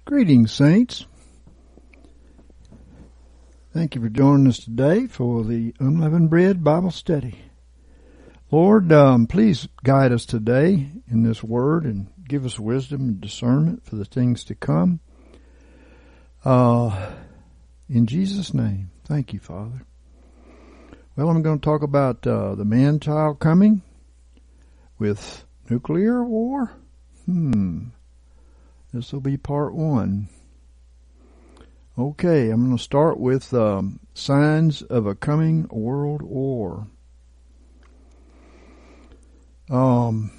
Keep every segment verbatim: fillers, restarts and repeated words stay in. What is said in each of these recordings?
Greetings, saints. Thank you for joining us today for the Unleavened Bread Bible Study. Lord, um, please guide us today in this word and give us wisdom and discernment for the things to come. Uh, in Jesus' name, thank you, Father. Well, I'm going to talk about uh, the man-child coming with nuclear war. Hmm. This will be part one. Okay, I'm going to start with um, signs of a coming world war. Um,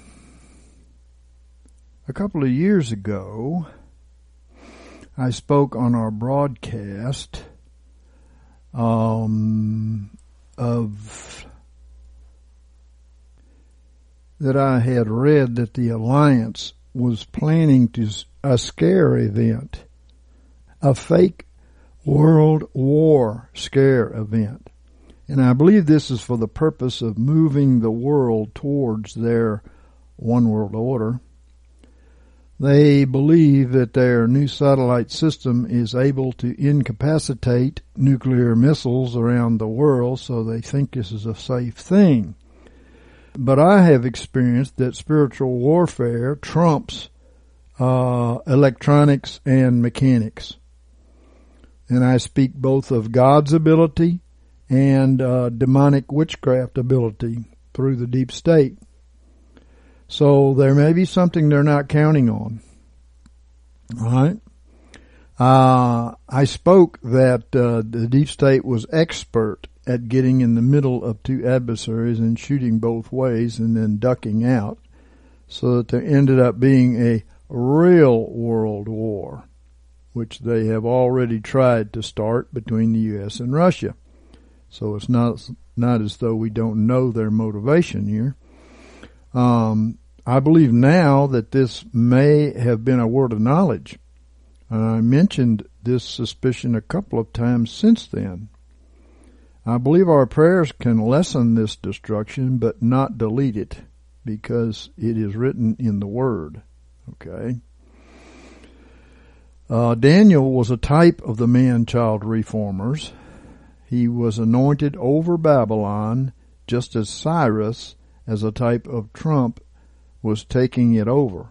a couple of years ago, I spoke on our broadcast um, of that I had read that the Alliance was planning to a scare event, a fake world war scare event. And I believe this is for the purpose of moving the world towards their one world order. They believe that their new satellite system is able to incapacitate nuclear missiles around the world, so they think this is a safe thing. But I have experienced that spiritual warfare trumps uh, electronics and mechanics. And I speak both of God's ability and uh, demonic witchcraft ability through the deep state. So there may be something they're not counting on. All right. Uh, I spoke that uh, the deep state was expert at getting in the middle of two adversaries and shooting both ways and then ducking out, so that there ended up being a real world war, which they have already tried to start between the U S and Russia. So it's not not as though we don't know their motivation here. Um, I believe now that this may have been a word of knowledge. I mentioned this suspicion a couple of times since then. I believe our prayers can lessen this destruction, but not delete it, because it is written in the Word. Okay. Uh, Daniel was a type of the man-child reformers. He was anointed over Babylon, just as Cyrus, as a type of Trump, was taking it over.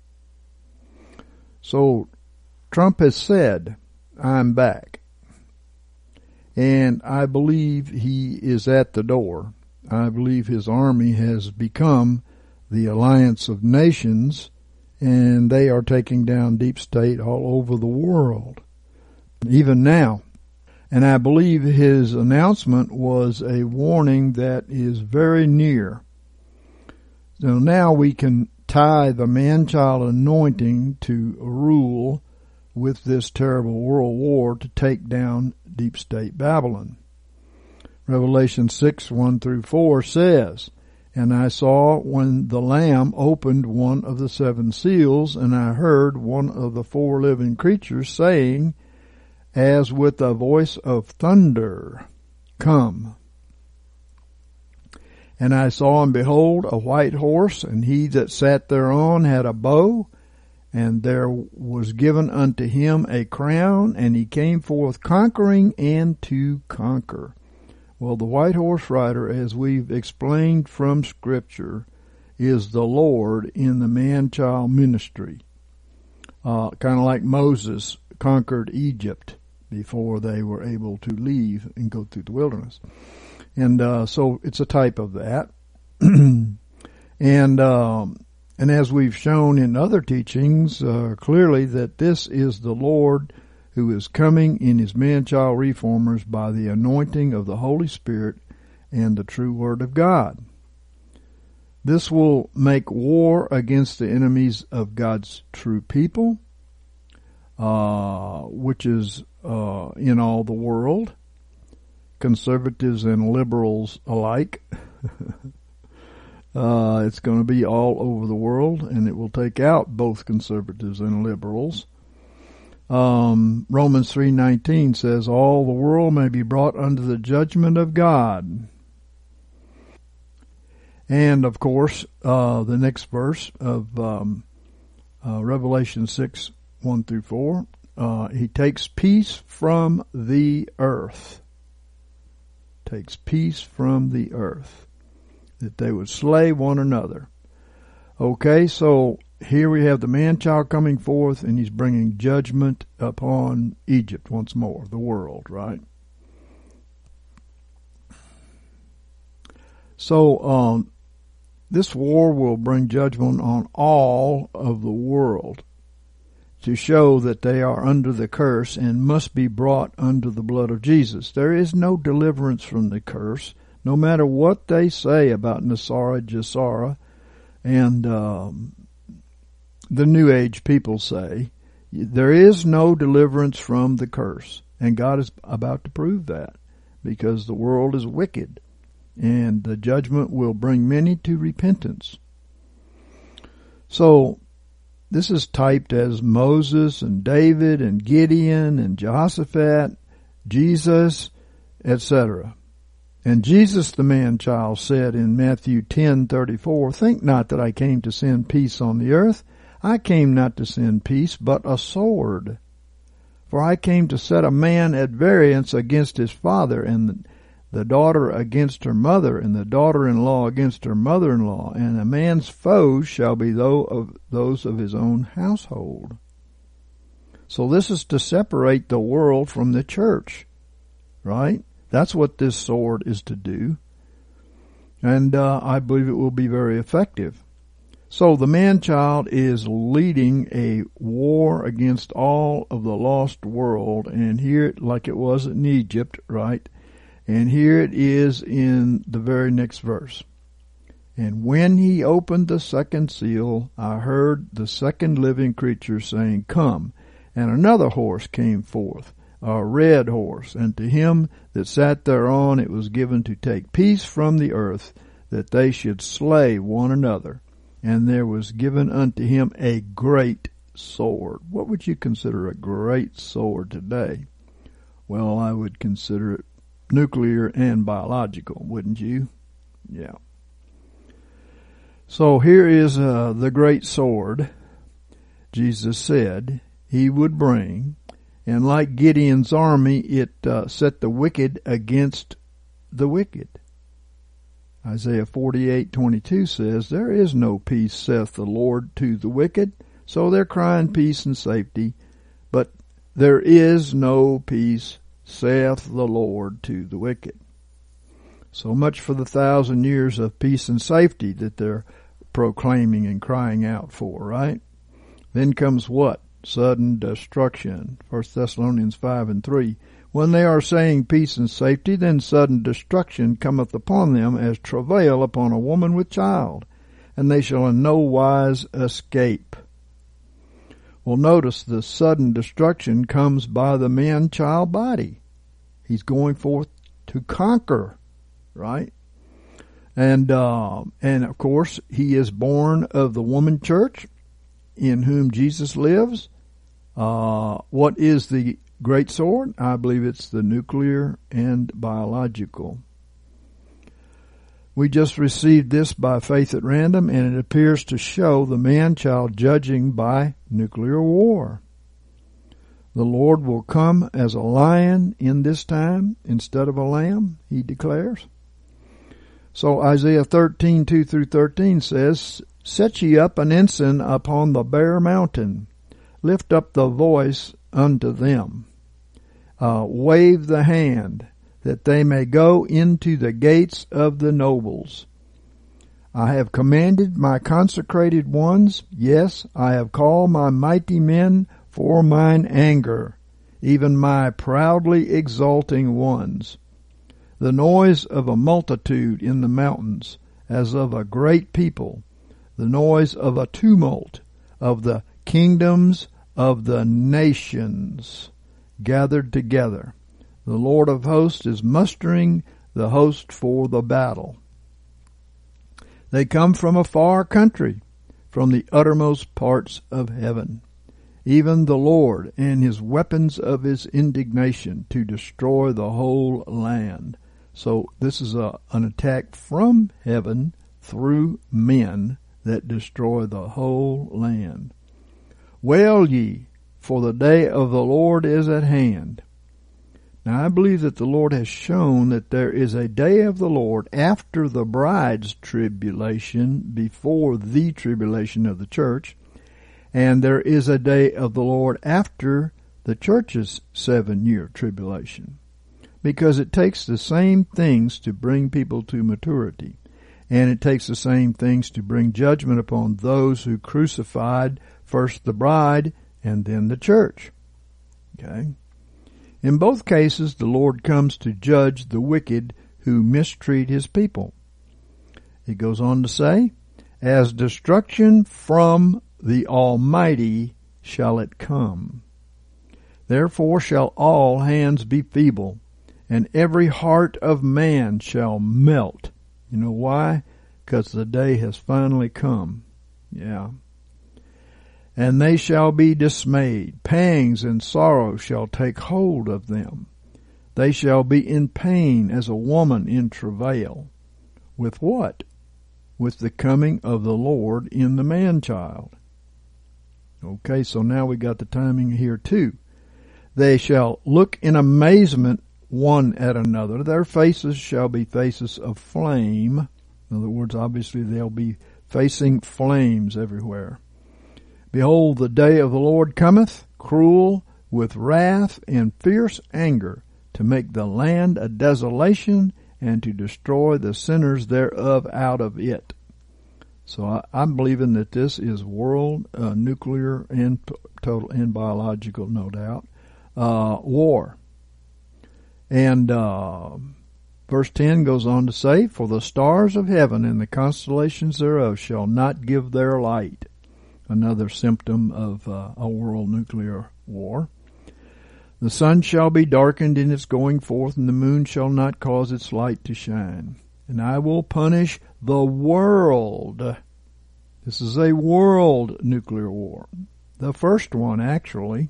So Trump has said, I'm back. And I believe he is at the door. I believe his army has become the Alliance of Nations, and they are taking down deep state all over the world, even now. And I believe his announcement was a warning that is very near. So now we can tie the man-child anointing to rule with this terrible world war to take down deep state Babylon. Revelation six, one through four says, And I saw when the Lamb opened one of the seven seals, and I heard one of the four living creatures saying, as with a voice of thunder, Come. And I saw, and behold, a white horse, and he that sat thereon had a bow, and there was given unto him a crown, and he came forth conquering and to conquer. Well, the white horse rider, as we've explained from Scripture, is the Lord in the man-child ministry. Uh, kind of like Moses conquered Egypt before they were able to leave and go through the wilderness. And uh, so it's a type of that. and um, and as we've shown in other teachings, uh, clearly that this is the Lord who is coming in his man-child reformers by the anointing of the Holy Spirit and the true Word of God. This will make war against the enemies of God's true people, uh, which is uh, in all the world, conservatives and liberals alike. uh, it's going to be all over the world, and it will take out both conservatives and liberals. Um, Romans three nineteen says, all the world may be brought under the judgment of God. And, of course, uh, the next verse of um, uh, Revelation six, one through four. Uh, he takes peace from the earth. Takes peace from the earth. That they would slay one another. Okay, so here we have the man-child coming forth, and he's bringing judgment upon Egypt once more, the world, right? So, um, this war will bring judgment on all of the world to show that they are under the curse and must be brought under the blood of Jesus. There is no deliverance from the curse, no matter what they say about Nasara, Jasara, and um, the New Age people say. There is no deliverance from the curse, and God is about to prove that, because the world is wicked, and the judgment will bring many to repentance. So, this is typed as Moses and David and Gideon and Jehoshaphat, Jesus, et cetera. And Jesus the man-child said in Matthew ten thirty-four, "Think not that I came to send peace on the earth. I came not to send peace, but a sword. For I came to set a man at variance against his father, and the daughter against her mother, and the daughter-in-law against her mother-in-law, and a man's foes shall be those of his own household." So this is to separate the world from the church, right? That's what this sword is to do. And uh, I believe it will be very effective. So the man-child is leading a war against all of the lost world, and here, like it was in Egypt, right? And here it is in the very next verse. "And when he opened the second seal, I heard the second living creature saying, Come. And another horse came forth, a red horse, and to him that sat thereon it was given to take peace from the earth, that they should slay one another. And there was given unto him a great sword." What would you consider a great sword today? Well, I would consider it nuclear and biological, wouldn't you? Yeah. So here is uh, the great sword Jesus said he would bring, and like Gideon's army, it uh, set the wicked against the wicked. Isaiah forty-eight twenty-two says, "There is no peace, saith the Lord, to the wicked." So they're crying peace and safety, but there is no peace, saith the Lord, to the wicked. So much for the thousand years of peace and safety that they're proclaiming and crying out for, right? Then comes what? Sudden destruction. First Thessalonians five and three. "When they are saying peace and safety, then sudden destruction cometh upon them as travail upon a woman with child, and they shall in no wise escape." Well, notice the sudden destruction comes by the man-child body. He's going forth to conquer, right? And, uh, and of course, he is born of the woman church in whom Jesus lives. Uh, what is the great sword? I believe it's the nuclear and biological. We just received this by faith at random, and it appears to show the man-child judging by nuclear war. The Lord will come as a lion in this time instead of a lamb, he declares. So Isaiah thirteen, two through thirteen says, "Set ye up an ensign upon the bare mountain. Lift up the voice unto them. Uh, wave the hand, that they may go into the gates of the nobles. I have commanded my consecrated ones, yes, I have called my mighty men for mine anger, even my proudly exulting ones. The noise of a multitude in the mountains, as of a great people, the noise of a tumult of the kingdoms of the nations gathered together. The Lord of hosts is mustering the host for the battle. They come from a far country, from the uttermost parts of heaven, even the Lord and his weapons of his indignation to destroy the whole land." So this is a, an attack from heaven through men that destroy the whole land. "Wail ye, for the day of the Lord is at hand. Now I believe that the Lord has shown that there is a day of the Lord after the bride's tribulation, before the tribulation of the church, and there is a day of the Lord after the church's seven-year tribulation. Because it takes the same things to bring people to maturity, and it takes the same things to bring judgment upon those who crucified first the bride and then the church. Okay? In both cases, the Lord comes to judge the wicked who mistreat his people. He goes on to say, as destruction from the Almighty shall it come. Therefore shall all hands be feeble, and every heart of man shall melt. You know why? Because the day has finally come. Yeah. And they shall be dismayed. Pangs and sorrow shall take hold of them. They shall be in pain as a woman in travail. With what? With the coming of the Lord in the man-child. Okay, so now we got the timing here too. They shall look in amazement one at another. Their faces shall be faces of flame. In other words, obviously they'll be facing flames everywhere. Behold, the day of the Lord cometh, cruel, with wrath and fierce anger, to make the land a desolation, and to destroy the sinners thereof out of it. So I, I'm believing that this is world uh, nuclear and total and biological, no doubt, uh, war. And uh, verse ten goes on to say, for the stars of heaven and the constellations thereof shall not give their light. Another symptom of uh, a world nuclear war. The sun shall be darkened in its going forth, and the moon shall not cause its light to shine. And I will punish the world. This is a world nuclear war. The first one, actually,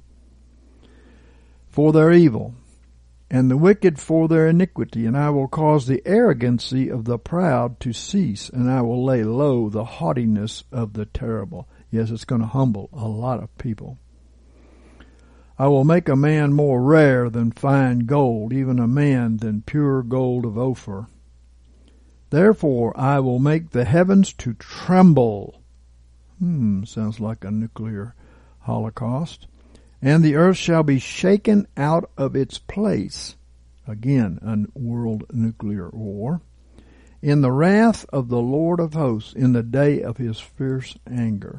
for their evil, and the wicked for their iniquity. And I will cause the arrogancy of the proud to cease, and I will lay low the haughtiness of the terrible. Yes, it's going to humble a lot of people. I will make a man more rare than fine gold, even a man than pure gold of Ophir. Therefore I will make the heavens to tremble. Hmm, sounds like a nuclear holocaust. And the earth shall be shaken out of its place. Again, a world nuclear war. In the wrath of the Lord of hosts, in the day of his fierce anger.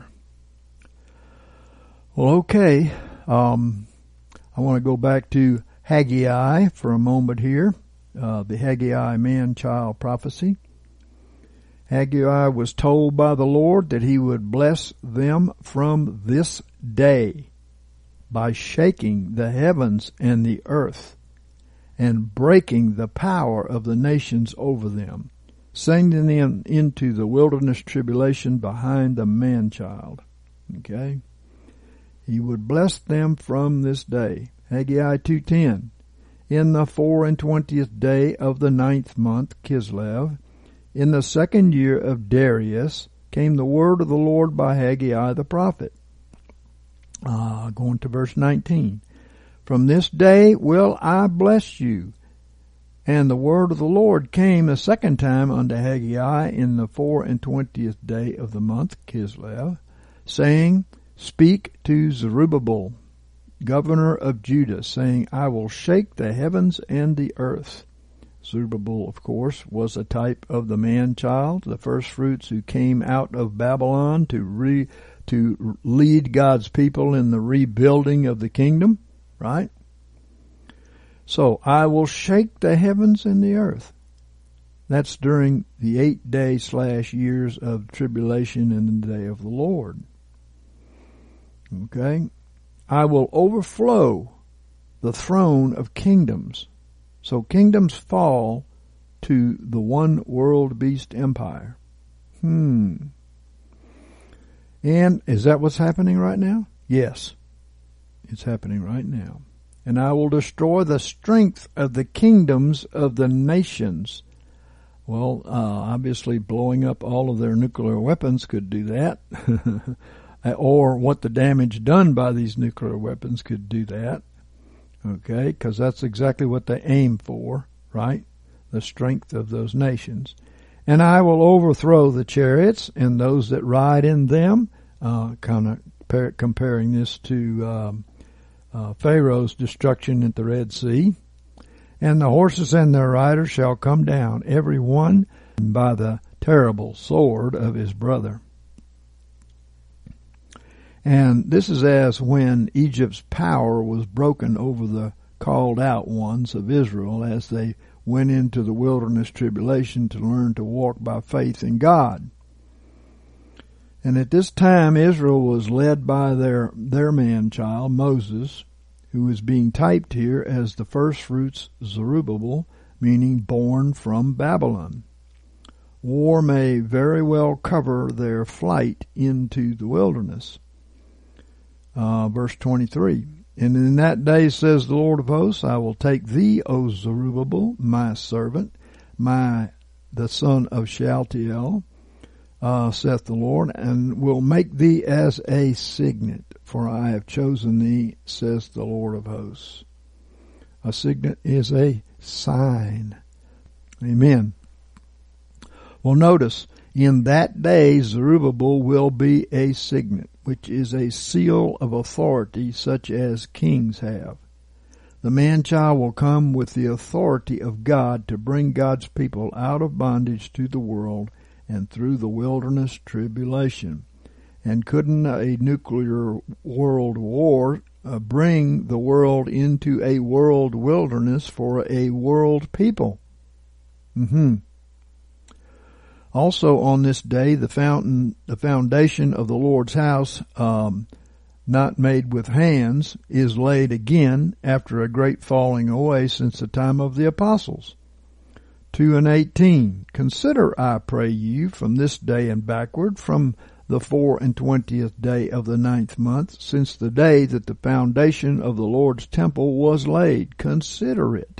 Well, okay. Um, I want to go back to Haggai for a moment here. Uh, the Haggai man-child prophecy. Haggai was told by the Lord that he would bless them from this day by shaking the heavens and the earth and breaking the power of the nations over them, sending them into the wilderness tribulation behind the man-child. Okay? He would bless them from this day. Haggai two ten. In the four and twentieth day of the ninth month, Kislev, in the second year of Darius, came the word of the Lord by Haggai the prophet. Uh, going to verse nineteen. From this day will I bless you. And the word of the Lord came a second time unto Haggai in the four and twentieth day of the month, Kislev, saying, Speak to Zerubbabel, governor of Judah, saying, I will shake the heavens and the earth. Zerubbabel, of course, was a type of the man-child, the first fruits who came out of Babylon to re, to lead God's people in the rebuilding of the kingdom, right? So, I will shake the heavens and the earth. That's during the eight day slash years of tribulation in the day of the Lord. Okay? I will overflow the throne of kingdoms. So kingdoms fall to the one world beast empire. Hmm. And is that what's happening right now? Yes. It's happening right now. And I will destroy the strength of the kingdoms of the nations. Well, uh, obviously blowing up all of their nuclear weapons could do that. or what the damage done by these nuclear weapons could do that. Okay, because that's exactly what they aim for, right? The strength of those nations. And I will overthrow the chariots and those that ride in them, uh, kind of par- comparing this to um, uh, Pharaoh's destruction at the Red Sea. And the horses and their riders shall come down, every one by the terrible sword of his brother. And this is as when Egypt's power was broken over the called out ones of Israel as they went into the wilderness tribulation to learn to walk by faith in God. And at this time Israel was led by their, their man-child, Moses, who is being typed here as the first fruits Zerubbabel, meaning born from Babylon. War may very well cover their flight into the wilderness. Uh, verse twenty-three, and in that day, says the Lord of hosts, I will take thee, O Zerubbabel, my servant, my the son of Shealtiel, uh, saith the Lord, and will make thee as a signet, for I have chosen thee, says the Lord of hosts. A signet is a sign. Amen. Well, notice, in that day Zerubbabel will be a signet, which is a seal of authority such as kings have. The man-child will come with the authority of God to bring God's people out of bondage to the world and through the wilderness tribulation. And couldn't a nuclear world war uh, bring the world into a world wilderness for a world people? Mm-hmm. Also on this day, the fountain, the foundation of the Lord's house, um, not made with hands, is laid again after a great falling away since the time of the apostles. two and eighteen. Consider, I pray you, from this day and backward, from the four and twentieth day of the ninth month, since the day that the foundation of the Lord's temple was laid. Consider it.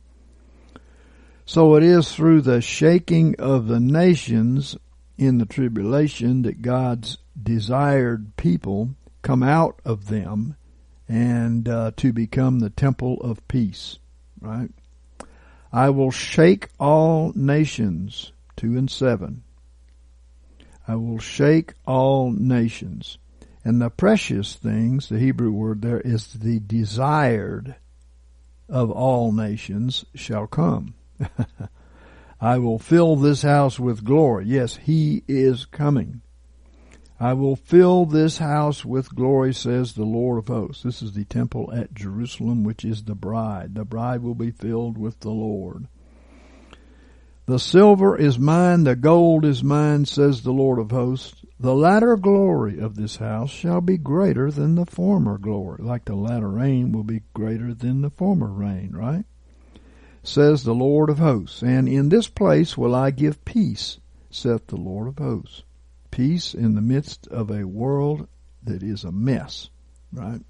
So it is through the shaking of the nations in the tribulation that God's desired people come out of them and uh, to become the temple of peace, right? I will shake all nations, two and seven. I will shake all nations. And the precious things, the Hebrew word there is the desired of all nations shall come. I will fill this house with glory. Yes, he is coming. I will fill this house with glory, says the Lord of hosts. This is the temple at Jerusalem, which is the bride. The bride will be filled with the Lord. The silver is mine, the gold is mine, says the Lord of hosts. The latter glory of this house shall be greater than the former glory. Like the latter rain will be greater than the former rain, right? Says the Lord of hosts. And in this place will I give peace, saith the Lord of hosts. Peace in the midst of a world that is a mess, right?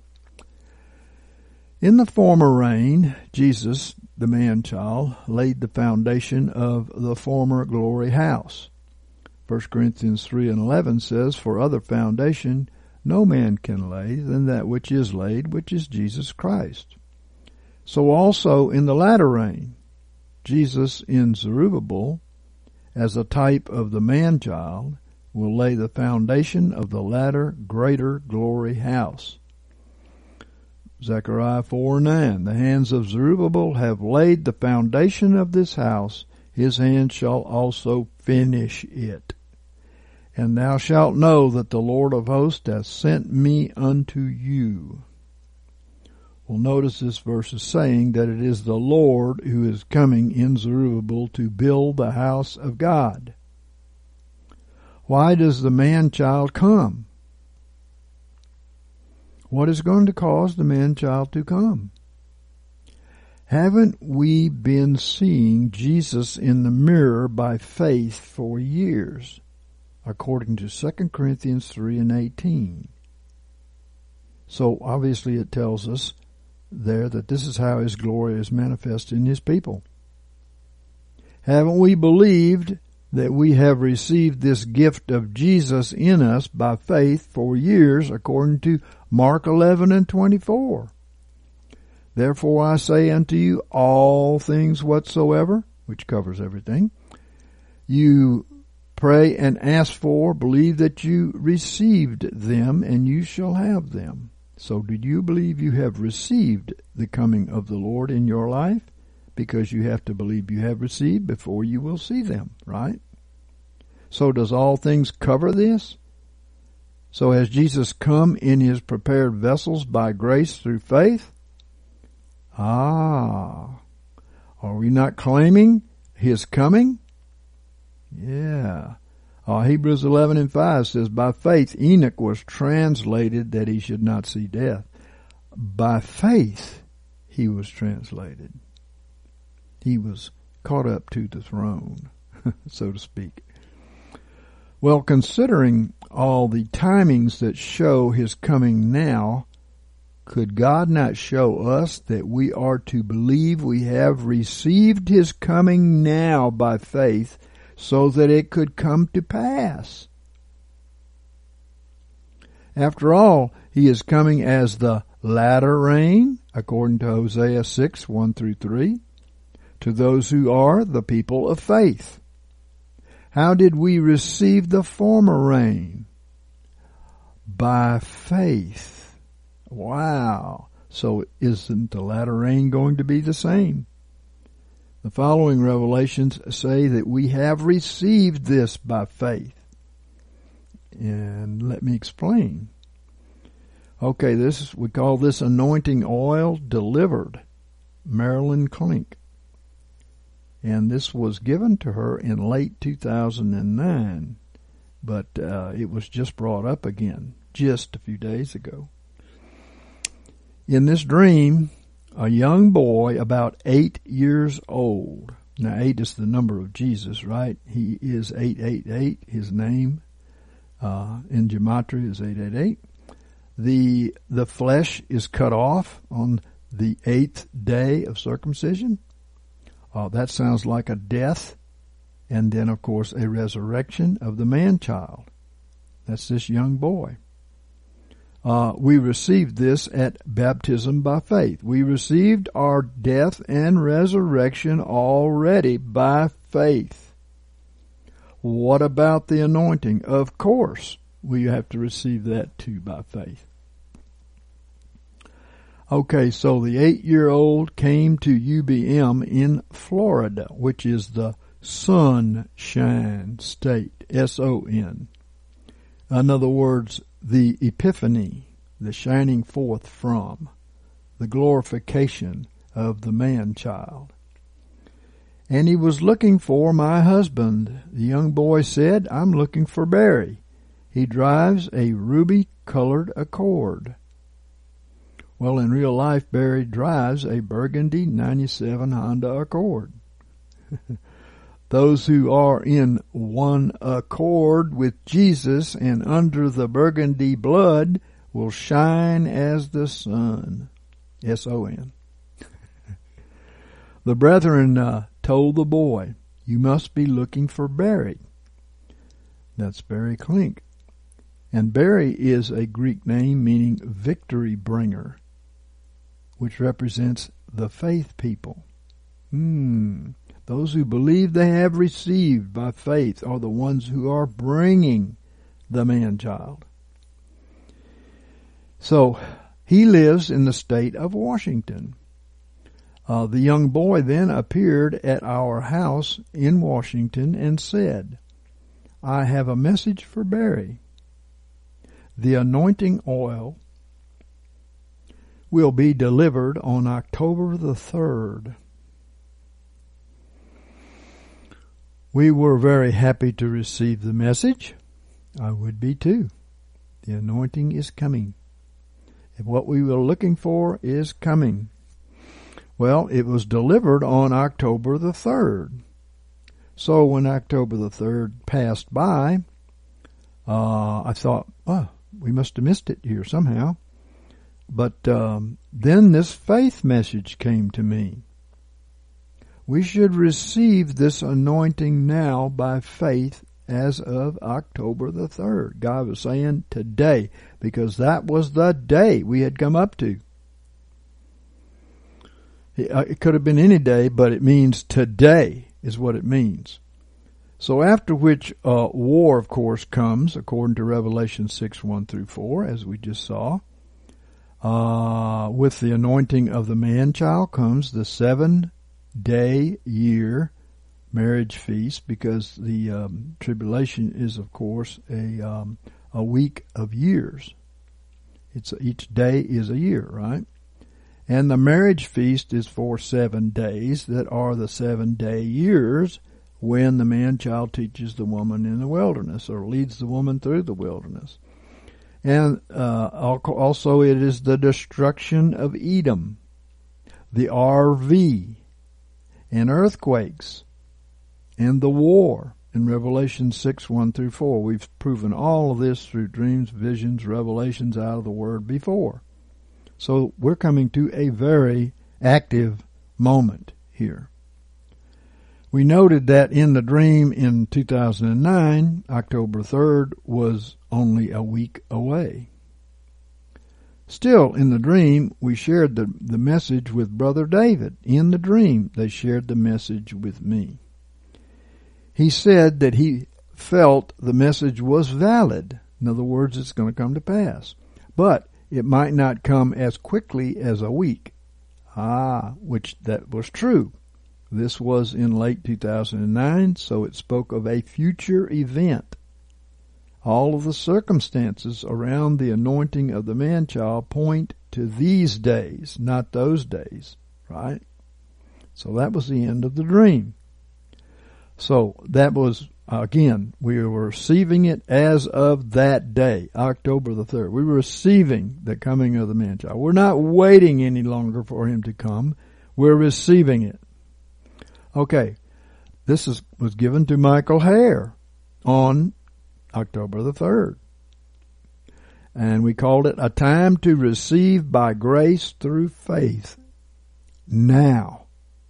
In the former reign, Jesus, the man-child, laid the foundation of the former glory house. First Corinthians three and eleven says, For other foundation no man can lay than that which is laid, which is Jesus Christ. So also in the latter reign, Jesus in Zerubbabel, as a type of the man-child, will lay the foundation of the latter greater glory house. Zechariah four nine, The hands of Zerubbabel have laid the foundation of this house, his hand shall also finish it. And thou shalt know that the Lord of hosts hath sent me unto you. Well, notice this verse is saying that it is the Lord who is coming in Zerubbabel to build the house of God. Why does the man-child come? What is going to cause the man-child to come? Haven't we been seeing Jesus in the mirror by faith for years, according to Second Corinthians three and eighteen? So obviously it tells us there that this is how his glory is manifest in his people. Haven't we believed that we have received this gift of Jesus in us by faith for years, according to Mark eleven and twenty-four. Therefore I say unto you, all things whatsoever, which covers everything, you pray and ask for, believe that you received them, and you shall have them. So do you believe you have received the coming of the Lord in your life? Because you have to believe you have received before you will see them, right? So does all things cover this? So has Jesus come in his prepared vessels by grace through faith? Ah, are we not claiming his coming? Yeah. Uh, Hebrews eleven and five says, by faith Enoch was translated that he should not see death. By faith he was translated. He was caught up to the throne, so to speak. Well, considering all the timings that show his coming now, could God not show us that we are to believe we have received his coming now by faith so that it could come to pass? After all, he is coming as the latter rain, according to Hosea six, one through three, to those who are the people of faith. How did we receive the former rain? By faith. Wow. So isn't the latter rain going to be the same? The following revelations say that we have received this by faith. And let me explain. Okay, this is, we call this anointing oil delivered. Marilyn Klink. And this was given to her in late two thousand nine, but uh, it was just brought up again just a few days ago. In this dream, a young boy about eight years old. Now, eight is the number of Jesus, right? He is eight eight eight. His name uh, in gematria is eight eight eight. The, the flesh is cut off on the eighth day of circumcision. Uh, that sounds like a death, and then, of course, a resurrection of the man-child. That's this young boy. Uh, we received this at baptism by faith. We received our death and resurrection already by faith. What about the anointing? Of course, we have to receive that too by faith. Okay, so the eight-year-old came to U B M in Florida, which is the Sunshine State, S O N. In other words, the epiphany, the shining forth from, the glorification of the man-child. And he was looking for my husband. The young boy said, I'm looking for Barry. He drives a ruby-colored Accord. Well, in real life, Barry drives a burgundy ninety-seven Honda Accord. Those who are in one accord with Jesus and under the burgundy blood will shine as the sun. S O N. The brethren uh, told the boy, you must be looking for Barry. That's Barry Klink. And Barry is a Greek name meaning victory bringer, which represents the faith people. Hmm. Those who believe they have received by faith are the ones who are bringing the man-child. So, he lives in the state of Washington. Uh, the young boy then appeared at our house in Washington and said, I have a message for Barry. The anointing oil will be delivered on October the third. We were very happy to receive the message. I would be too. The anointing is coming. And what we were looking for is coming. Well, it was delivered on October the third. So when October the third passed by, uh, I thought, oh, we must have missed it here somehow. But um, then this faith message came to me. We should receive this anointing now by faith as of October the third. God was saying today, because that was the day we had come up to. It could have been any day, but it means today is what it means. So after which uh, war, of course, comes, according to Revelation six, one through four, as we just saw. Uh, with the anointing of the man-child comes the seven-day year marriage feast, because the um, tribulation is, of course, a um, a week of years. It's each day is a year, right? And the marriage feast is for seven days that are the seven-day years when the man-child teaches the woman in the wilderness, or leads the woman through the wilderness. And uh, also it is the destruction of Edom, the R V, and earthquakes, and the war in Revelation six, one through four. We've proven all of this through dreams, visions, revelations out of the Word before. So we're coming to a very active moment here. We noted that in the dream in two thousand nine, October third was only a week away. Still, in the dream, we shared the, the message with Brother David. In the dream, they shared the message with me. He said that he felt the message was valid. In other words, it's going to come to pass. But it might not come as quickly as a week. Ah, which that was true. This was in late two thousand nine, so it spoke of a future event. All of the circumstances around the anointing of the man-child point to these days, not those days, right? So that was the end of the dream. So that was, again, we were receiving it as of that day, October the third. We were receiving the coming of the man-child. We're not waiting any longer for him to come. We're receiving it. Okay, this is, was given to Michael Hare on October the third. And we called it a time to receive by grace through faith now.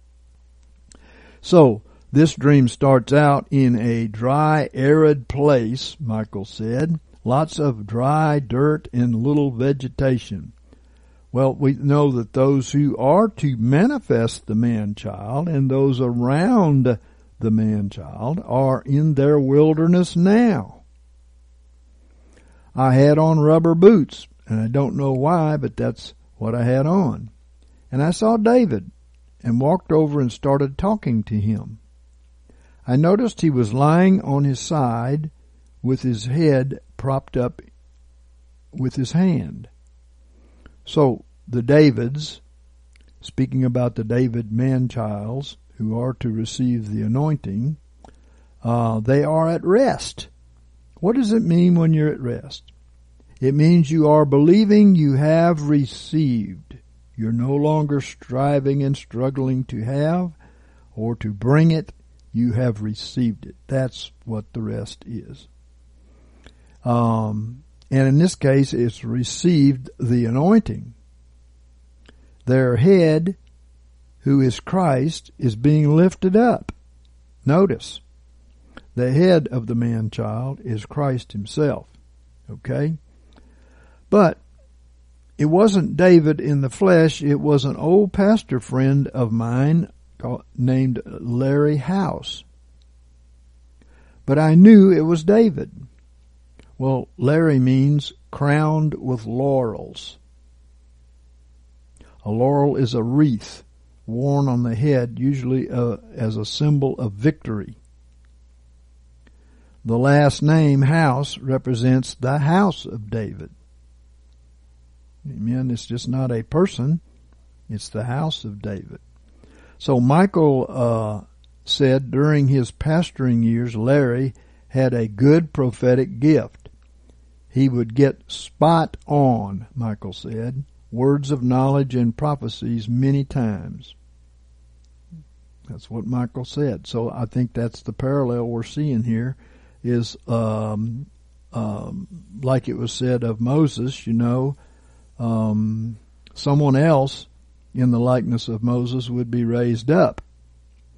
So, this dream starts out in a dry, arid place, Michael said. Lots of dry dirt and little vegetation. Well, we know that those who are to manifest the man-child and those around the man-child are in their wilderness now. I had on rubber boots, and I don't know why, but that's what I had on. And I saw David and walked over and started talking to him. I noticed he was lying on his side with his head propped up with his hand. So the Davids, speaking about the David man-childs who are to receive the anointing, uh, they are at rest. What does it mean when you're at rest? It means you are believing you have received. You're no longer striving and struggling to have or to bring it. You have received it. That's what the rest is. Um, and in this case, it's received the anointing. Their head, who is Christ, is being lifted up. Notice, the head of the man-child is Christ himself. Okay? But it wasn't David in the flesh. It was an old pastor friend of mine called, named Larry House. But I knew it was David. Well, Larry means crowned with laurels. A laurel is a wreath worn on the head, usually uh, as a symbol of victory. The last name, House, represents the house of David. Amen. It's just not a person. It's the house of David. So Michael uh, said during his pastoring years, Larry had a good prophetic gift. He would get spot on, Michael said, words of knowledge and prophecies many times. That's what Michael said. So I think that's the parallel we're seeing here is um, um, like it was said of Moses, you know, um, someone else in the likeness of Moses would be raised up.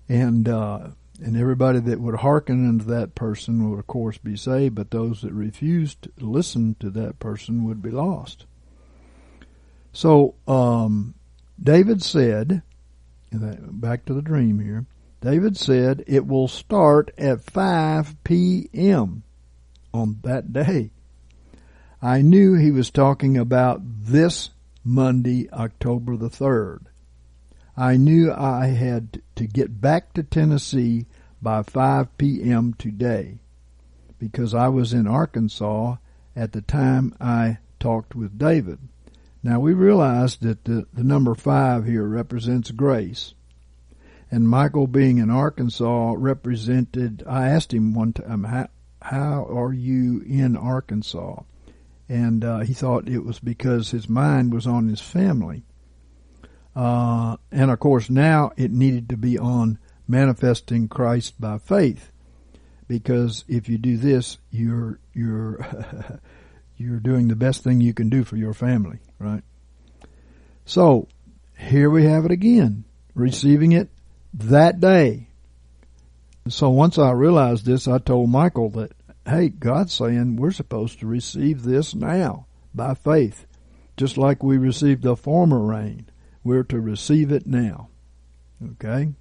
And, uh, and everybody that would hearken unto that person would of course be saved, but those that refused to listen to that person would be lost. So, um, David said, back to the dream here, David said it will start at five p.m. on that day. I knew he was talking about this Monday, October the third. I knew I had to get back to Tennessee by five p.m. today because I was in Arkansas at the time I talked with David. Now we realized that the, the number five here represents grace. And Michael, being in Arkansas, represented, I asked him one time, how, how are you in Arkansas? And uh, he thought it was because his mind was on his family. Uh, and of course now it needed to be on manifesting Christ by faith. Because if you do this, you're, you're, you're doing the best thing you can do for your family, right? So, here we have it again, receiving it that day. So once I realized this, I told Michael that, hey, God's saying we're supposed to receive this now by faith. Just like we received the former rain, we're to receive it now. Okay?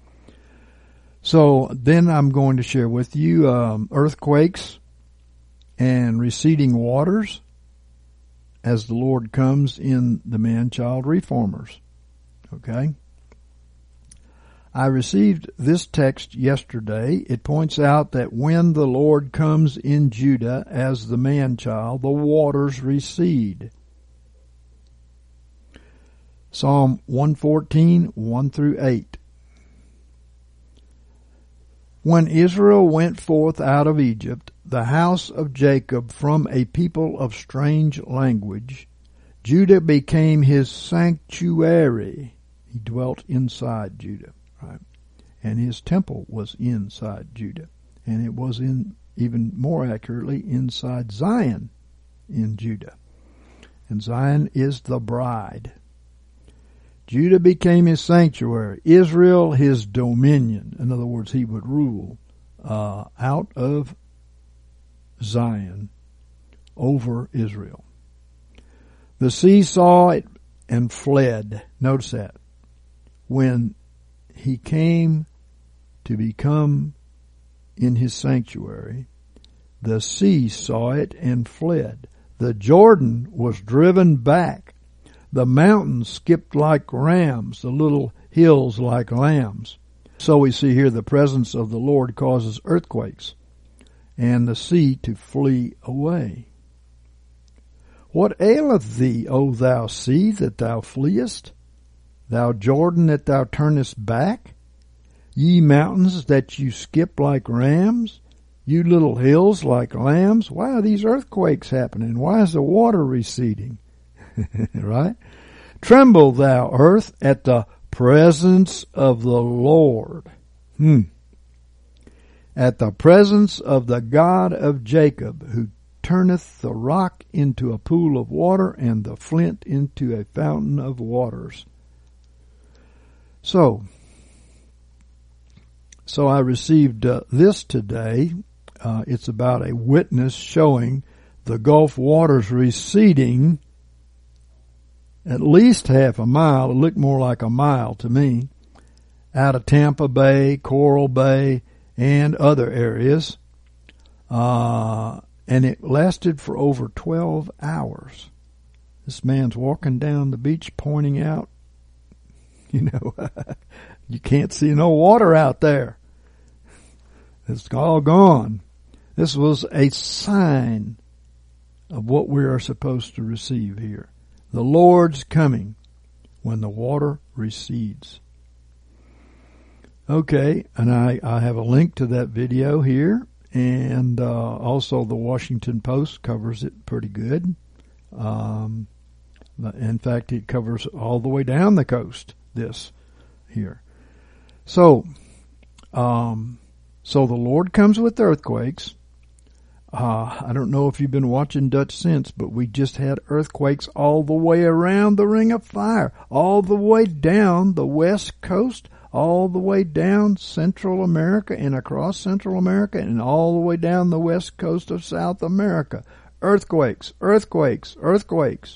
So then I'm going to share with you um, earthquakes and receding waters as the Lord comes in the man-child reformers. Okay? I received this text yesterday. It points out that when the Lord comes in Judah as the man-child, the waters recede. Psalm one fourteen, one through eight. When Israel went forth out of Egypt, the house of Jacob from a people of strange language, Judah became his sanctuary. He dwelt inside Judah. Right. And his temple was inside Judah. And it was in, even more accurately, inside Zion in Judah. And Zion is the bride. Judah became his sanctuary. Israel his dominion. In other words, he would rule uh, out of Zion over Israel. The sea saw it and fled. Notice that. When he came to become in his sanctuary, the sea saw it and fled. The Jordan was driven back. The mountains skipped like rams, the little hills like lambs. So we see here the presence of the Lord causes earthquakes, and the sea to flee away. What aileth thee, O thou sea, that thou fleest? Thou Jordan, that thou turnest back? Ye mountains, that you skip like rams? You little hills like lambs? Why are these earthquakes happening? Why is the water receding? Right? Tremble, thou earth, at the presence of the Lord. Hmm. At the presence of the God of Jacob, who turneth the rock into a pool of water and the flint into a fountain of waters. So, so I received uh, this today. Uh, it's about a witness showing the Gulf waters receding at least half a mile. It looked more like a mile to me, out of Tampa Bay, Coral Bay, and other areas. Uh, and it lasted for over twelve hours. This man's walking down the beach pointing out, you know, you can't see no water out there. It's all gone. This was a sign of what we are supposed to receive here. The Lord's coming when the water recedes. Okay, and I, I have a link to that video here, and uh, also the Washington Post covers it pretty good. Um, in fact, it covers all the way down the coast, this here. So, um, so the Lord comes with earthquakes. Uh, I don't know if you've been watching Dutch Sense, but we just had earthquakes all the way around the Ring of Fire, all the way down the west coast, all the way down Central America and across Central America and all the way down the west coast of South America. Earthquakes, earthquakes, earthquakes.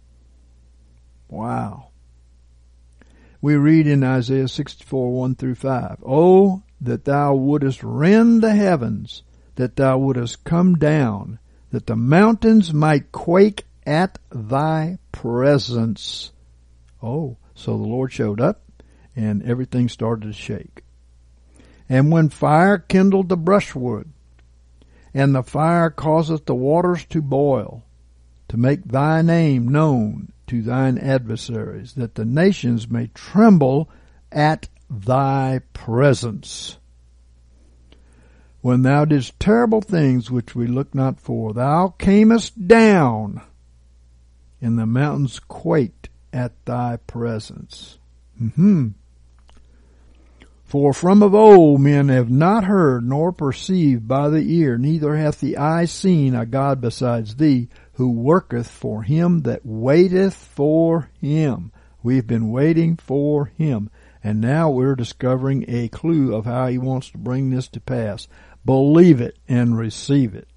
Wow. We read in Isaiah sixty-four, one through five, "Oh, that thou wouldest rend the heavens, that thou wouldest come down, that the mountains might quake at thy presence." Oh, so the Lord showed up and everything started to shake. "And when fire kindled the brushwood, and the fire causeth the waters to boil, to make thy name known to thine adversaries, that the nations may tremble at thy presence. When thou didst terrible things which we looked not for, thou camest down, and the mountains quaked at thy presence." Mm-hmm. "For from of old men have not heard, nor perceived by the ear, neither hath the eye seen a God besides thee, who worketh for him that waiteth for him." We've been waiting for him, and now we're discovering a clue of how he wants to bring this to pass. Believe it and receive it.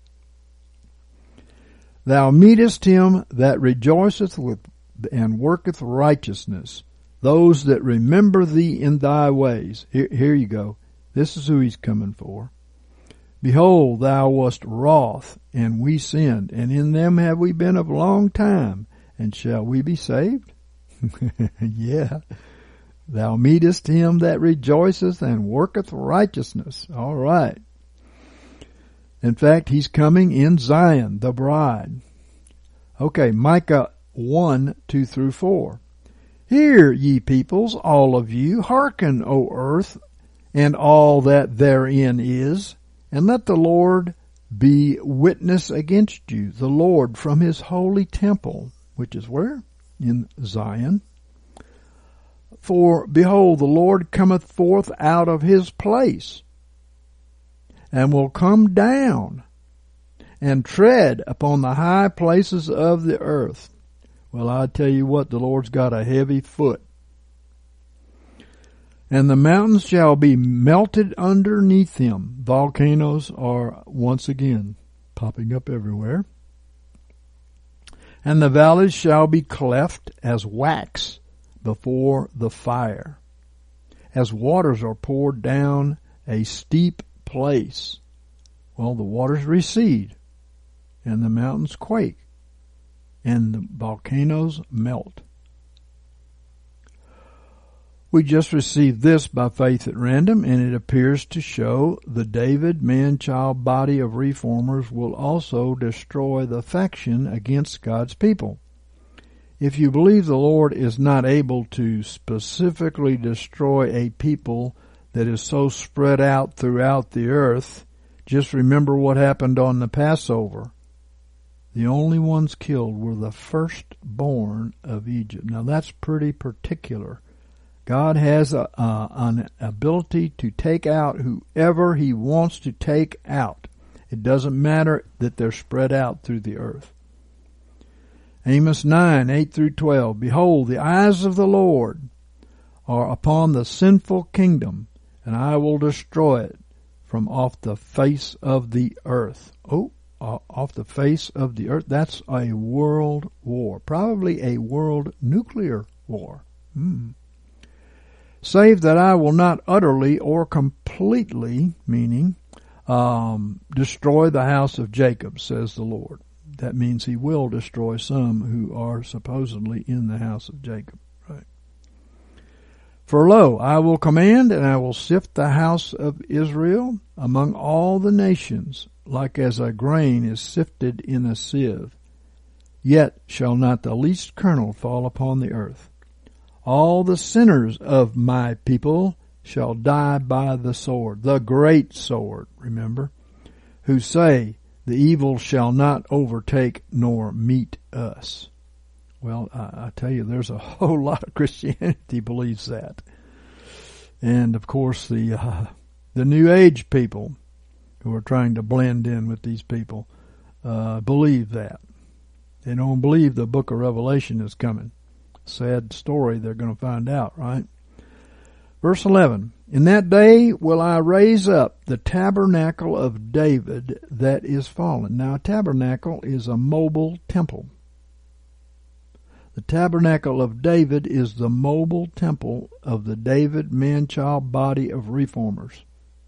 "Thou meetest him that rejoiceth with and worketh righteousness, those that remember thee in thy ways." Here, here you go. This is who he's coming for. "Behold, thou wast wroth, and we sinned, and in them have we been of long time, and shall we be saved?" Yeah. "Thou meetest him that rejoiceth and worketh righteousness." All right. In fact, he's coming in Zion, the bride. Okay, Micah one, two through four. "Hear, ye peoples, all of you, hearken, O earth, and all that therein is, and let the Lord be witness against you, the Lord from his holy temple," which is where? In Zion. "For behold, the Lord cometh forth out of his place, and will come down, and tread upon the high places of the earth." Well, I tell you what, the Lord's got a heavy foot. "And the mountains shall be melted underneath him." Volcanoes are once again popping up everywhere. "And the valleys shall be cleft as wax before the fire, as waters are poured down a steep place." Well, the waters recede, and the mountains quake, and the volcanoes melt. We just received this by faith at random, and it appears to show the David man-child body of reformers will also destroy the faction against God's people. If you believe the Lord is not able to specifically destroy a people that is so spread out throughout the earth, just remember what happened on the Passover. The only ones killed were the firstborn of Egypt. Now that's pretty particular. God has a, uh, an ability to take out whoever he wants to take out. It doesn't matter that they're spread out through the earth. Amos nine, eight through twelve. "Behold, the eyes of the Lord are upon the sinful kingdom, and I will destroy it from off the face of the earth." Oh, uh, off the face of the earth. That's a world war. Probably a world nuclear war. Hmm. "Save that I will not utterly or completely," meaning um, destroy the house of Jacob, says the Lord. That means he will destroy some who are supposedly in the house of Jacob. Right? "For lo, I will command, and I will sift the house of Israel among all the nations, like as a grain is sifted in a sieve. Yet shall not the least kernel fall upon the earth. All the sinners of my people shall die by the sword," the great sword, remember, "who say, the evil shall not overtake nor meet us." Well, I, I tell you, there's a whole lot of Christianity believes that. And, of course, the uh, the New Age people who are trying to blend in with these people uh, believe that. They don't believe the book of Revelation is coming. Sad story they're going to find out, right? Verse eleven, in that day will I raise up the tabernacle of David that is fallen. Now, a tabernacle is a mobile temple. The tabernacle of David is the mobile temple of the David man-child body of reformers,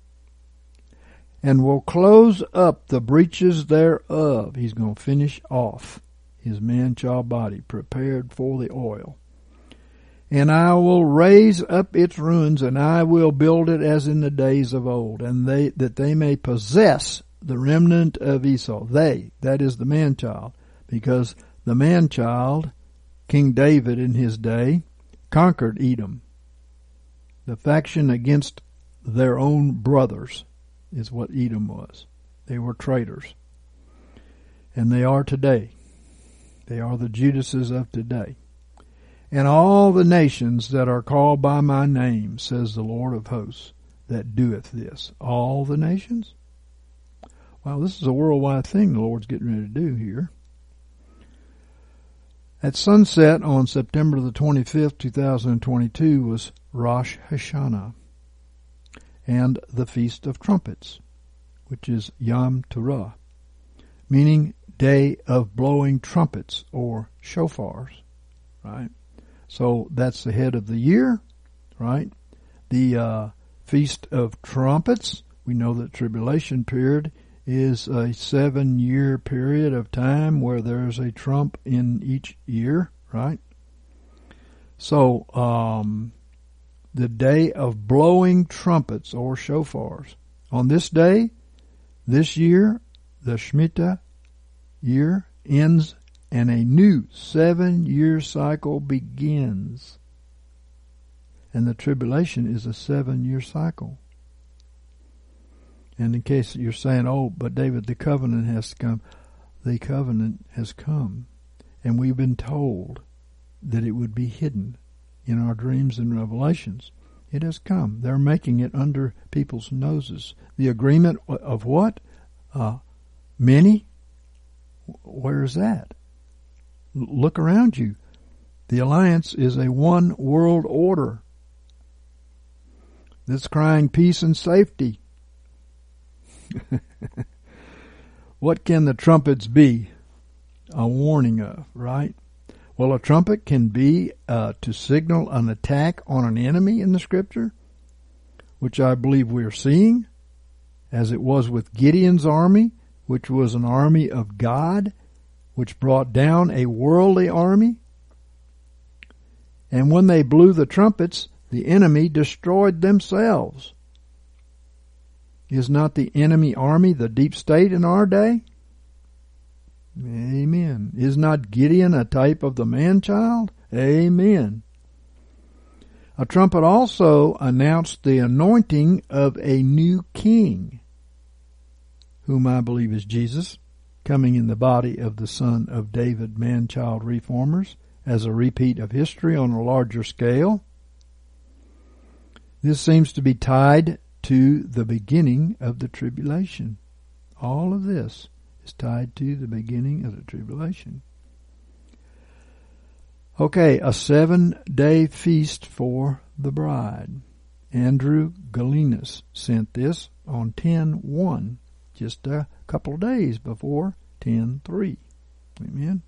and will close up the breaches thereof. He's going to finish off his man-child body, prepared for the oil. And I will raise up its ruins, and I will build it as in the days of old, and they that they may possess the remnant of Esau. They, that is the man-child, because the man-child, King David in his day, conquered Edom. The faction against their own brothers is what Edom was. They were traitors. And they are today. They are the Judases of today. And all the nations that are called by my name, says the Lord of hosts, that doeth this. All the nations? Well, this is a worldwide thing the Lord's getting ready to do here. At sunset on September the twenty-fifth, two thousand twenty-two was Rosh Hashanah and the Feast of Trumpets, which is Yom Teruah, meaning day of blowing trumpets or shofars, right? So that's the head of the year, right? The uh, Feast of Trumpets, we know that tribulation period is a seven-year period of time where there's a trump in each year, right? So, um, the day of blowing trumpets or shofars. On this day, this year, the Shemitah year ends and a new seven-year cycle begins. And the tribulation is a seven-year cycle. And in case you're saying, oh, but David, the covenant has come. The covenant has come. And we've been told that it would be hidden in our dreams and revelations. It has come. They're making it under people's noses. The agreement of what? Uh, many? Where is that? Look around you. The alliance is a one world order that's crying peace and safety. What can the trumpets be a warning of, right? Well, a trumpet can be uh, to signal an attack on an enemy in the Scripture, which I believe we are seeing, as it was with Gideon's army, which was an army of God, which brought down a worldly army. And when they blew the trumpets, the enemy destroyed themselves. Is not the enemy army the deep state in our day? Amen. Is not Gideon a type of the man-child? Amen. A trumpet also announced the anointing of a new king, whom I believe is Jesus, coming in the body of the son of David, man-child reformers, as a repeat of history on a larger scale. This seems to be tied to the beginning of the tribulation. All of this is tied to the beginning of the tribulation. Okay, a seven-day feast for the bride. Andrew Galinas sent this on ten one, just a couple of days before ten three. Amen.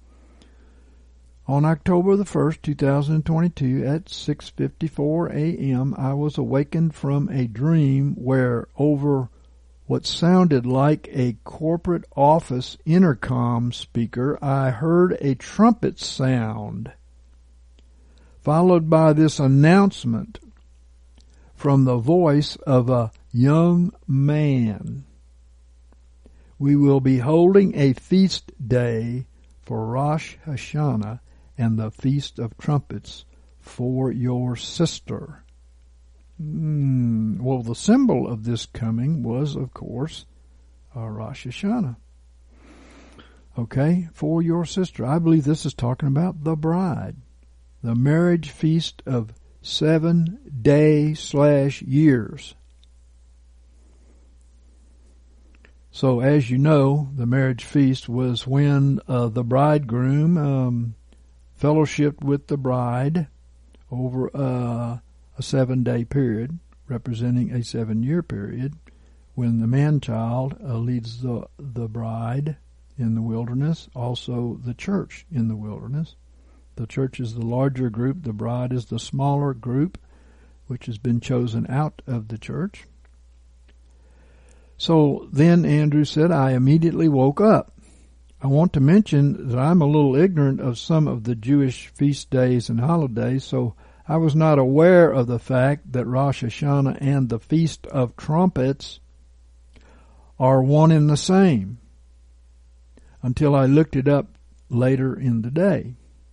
On October the first, two thousand twenty-two, at six fifty-four a.m., I was awakened from a dream where over what sounded like a corporate office intercom speaker, I heard a trumpet sound, followed by this announcement from the voice of a young man. We will be holding a feast day for Rosh Hashanah and the Feast of Trumpets for your sister. Mm, well, the symbol of this coming was, of course, uh, Rosh Hashanah. Okay, for your sister. I believe this is talking about the bride. The marriage feast of seven day slash years. So, as you know, the marriage feast was when uh, the bridegroom um, fellowshiped with the bride over uh, a seven-day period representing a seven-year period when the man-child uh, leads the, the bride in the wilderness, also the church in the wilderness. The church is the larger group, the bride is the smaller group, which has been chosen out of the church. So then Andrew said, I immediately woke up. I want to mention that I'm a little ignorant of some of the Jewish feast days and holidays, so I was not aware of the fact that Rosh Hashanah and the Feast of Trumpets are one and the same until I looked it up later in the day.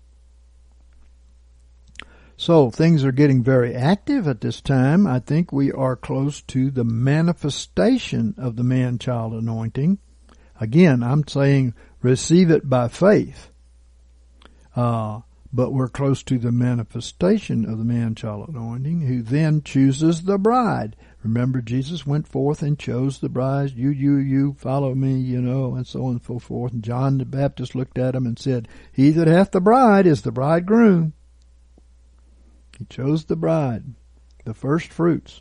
So things are getting very active at this time. I think we are close to the manifestation of the man-child anointing. Again, I'm saying receive it by faith. Uh, but we're close to the manifestation of the man-child anointing, who then chooses the bride. Remember, Jesus went forth and chose the bride. You, you, you, follow me, you know, and so on and so forth. And John the Baptist looked at him and said, he that hath the bride is the bridegroom. He chose the bride, the first fruits.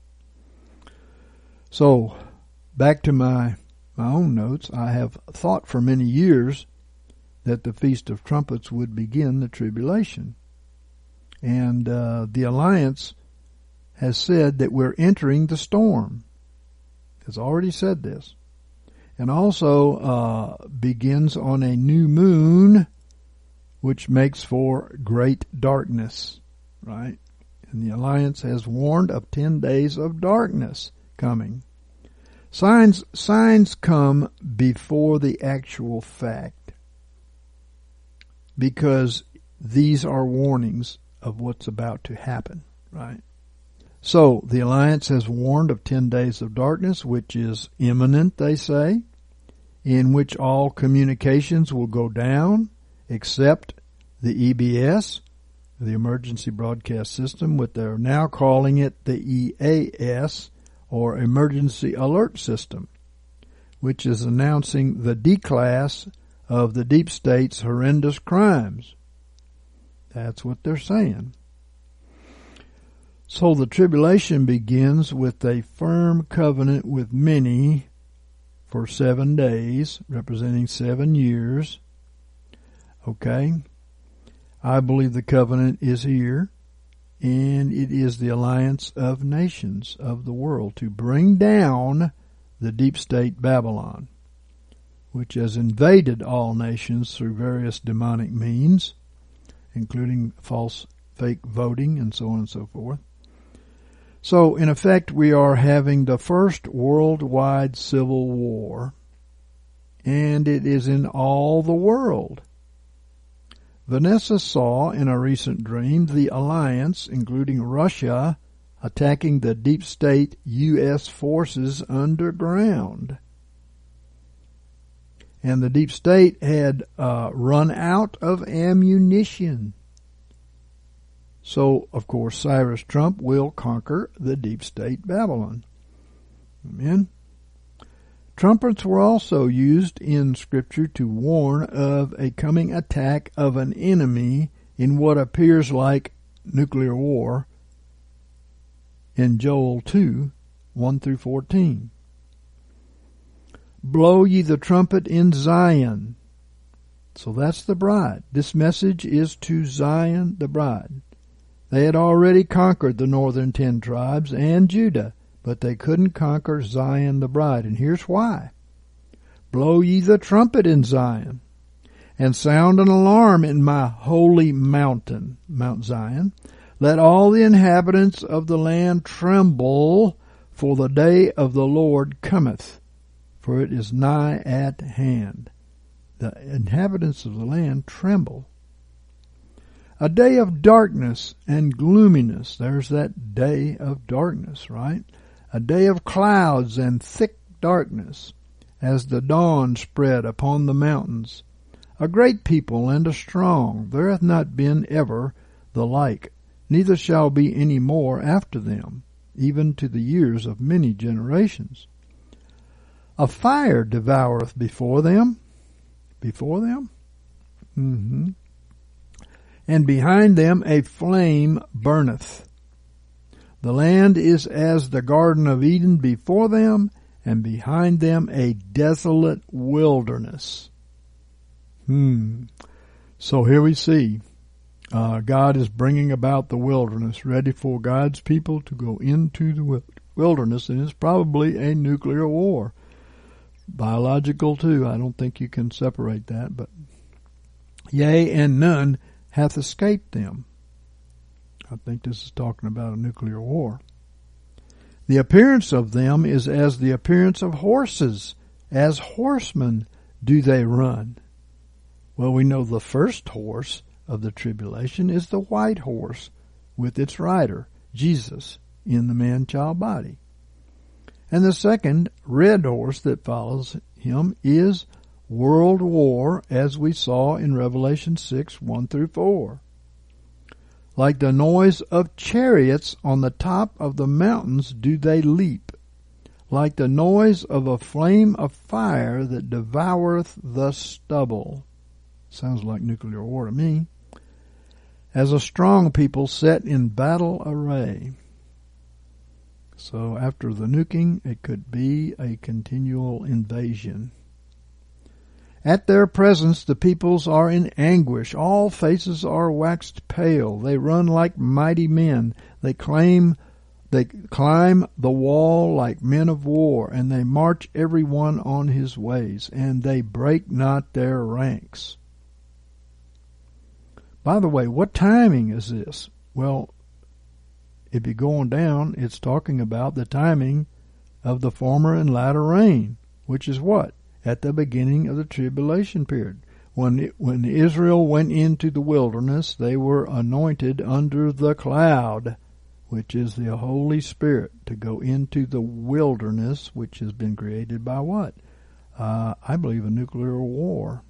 So, back to my, my own notes, I have thought for many years that the Feast of Trumpets would begin the tribulation. And uh, the Alliance has said that we're entering the storm. Has already said this. And also uh, begins on a new moon, which makes for great darkness. Right? And the Alliance has warned of ten days of darkness coming. Signs, signs come before the actual fact, because these are warnings of what's about to happen, right? So the Alliance has warned of ten days of darkness, which is imminent, they say, in which all communications will go down except the E B S, the Emergency Broadcast System, what they're now calling it the E A S, or Emergency Alert System, which is announcing the declass of the deep state's horrendous crimes. That's what they're saying. So the tribulation begins with a firm covenant with many for seven days, representing seven years. Okay? I believe the covenant is here, and it is the alliance of nations of the world to bring down the deep state Babylon, which has invaded all nations through various demonic means, including false fake voting and so on and so forth. So, in effect, we are having the first worldwide civil war, and it is in all the world. Vanessa saw in a recent dream the alliance, including Russia, attacking the deep state U S forces underground. And the deep state had uh, run out of ammunition. So, of course, Cyrus Trump will conquer the deep state Babylon. Amen. Trumpets were also used in Scripture to warn of a coming attack of an enemy in what appears like nuclear war in Joel two, one through fourteen. Blow ye the trumpet in Zion. So that's the bride. This message is to Zion, the bride. They had already conquered the northern ten tribes and Judah, but they couldn't conquer Zion, the bride. And here's why. Blow ye the trumpet in Zion, and sound an alarm in my holy mountain, Mount Zion. Let all the inhabitants of the land tremble, for the day of the Lord cometh, for it is nigh at hand. The inhabitants of the land tremble. A day of darkness and gloominess. There's that day of darkness, right? A day of clouds and thick darkness, as the dawn spread upon the mountains. A great people and a strong. There hath not been ever the like, neither shall be any more after them, even to the years of many generations. A fire devoureth before them. Before them? Mm-hmm. And behind them a flame burneth. The land is as the Garden of Eden before them, and behind them a desolate wilderness. Hmm. So here we see uh, God is bringing about the wilderness, ready for God's people to go into the wilderness, and it's probably a nuclear war. Biological too. I don't think you can separate that, but yea, and none hath escaped them. I think this is talking about a nuclear war. The appearance of them is as the appearance of horses. As horsemen do they run. Well, we know the first horse of the tribulation is the white horse with its rider, Jesus, in the man-child body. And the second red horse that follows him is world war, as we saw in Revelation six, one through four. Like the noise of chariots on the top of the mountains do they leap, like the noise of a flame of fire that devoureth the stubble. Sounds like nuclear war to me. As a strong people set in battle array. So after the nuking, it could be a continual invasion. At their presence the peoples are in anguish. All faces are waxed pale. They run like mighty men. They claim, they climb the wall like men of war, and they march every one on his ways, and they break not their ranks. By the way, what timing is this? Well, if you go on down, it's talking about the timing of the former and latter rain, which is what? At the beginning of the tribulation period. When it, when Israel went into the wilderness, they were anointed under the cloud, which is the Holy Spirit, to go into the wilderness, which has been created by what? Uh, I believe a nuclear war.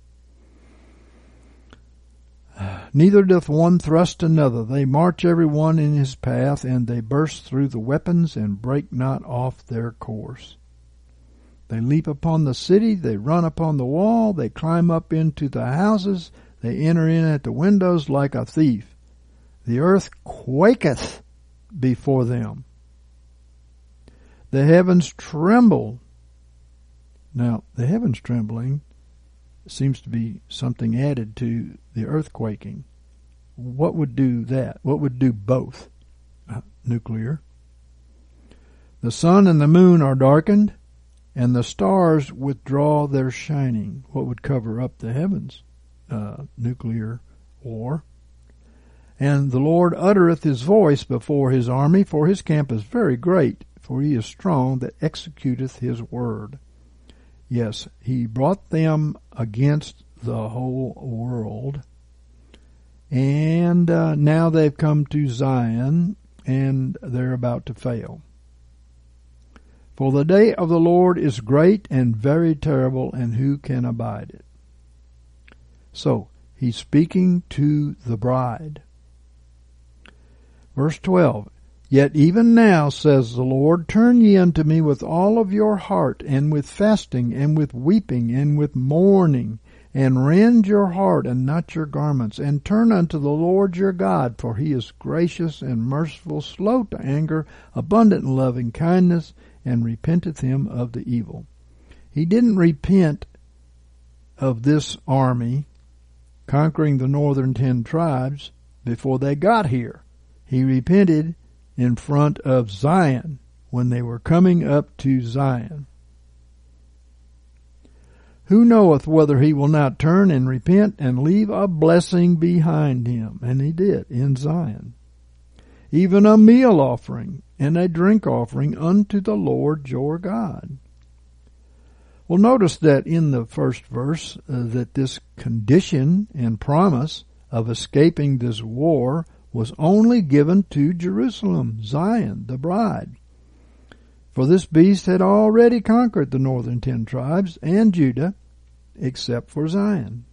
Neither doth one thrust another. They march every one in his path, and they burst through the weapons, and break not off their course. They leap upon the city, they run upon the wall, they climb up into the houses, they enter in at the windows like a thief. The earth quaketh before them. The heavens tremble. Now, the heavens trembling seems to be something added to the earthquaking. What would do that? What would do both? Uh, nuclear. The sun and the moon are darkened, and the stars withdraw their shining. What would cover up the heavens? Uh, nuclear war. And the Lord uttereth his voice before his army, for his camp is very great, for he is strong that executeth his word. Yes, he brought them against the whole world. And uh, now they've come to Zion, and they're about to fail. For the day of the Lord is great and very terrible, and who can abide it? So, he's speaking to the bride. Verse twelve, Yet even now, says the Lord, turn ye unto me with all of your heart, and with fasting, and with weeping, and with mourning, and rend your heart and not your garments, and turn unto the Lord your God, for he is gracious and merciful, slow to anger, abundant in loving kindness, and repenteth him of the evil. He didn't repent of this army conquering the northern ten tribes before they got here. He repented in front of Zion when they were coming up to Zion. Who knoweth whether he will not turn and repent and leave a blessing behind him? And he did in Zion. Even a meal offering and a drink offering unto the Lord your God. Well, notice that in the first verse uh, that this condition and promise of escaping this war was only given to Jerusalem, Zion, the bride. For this beast had already conquered the northern ten tribes and Judah, except for Zion.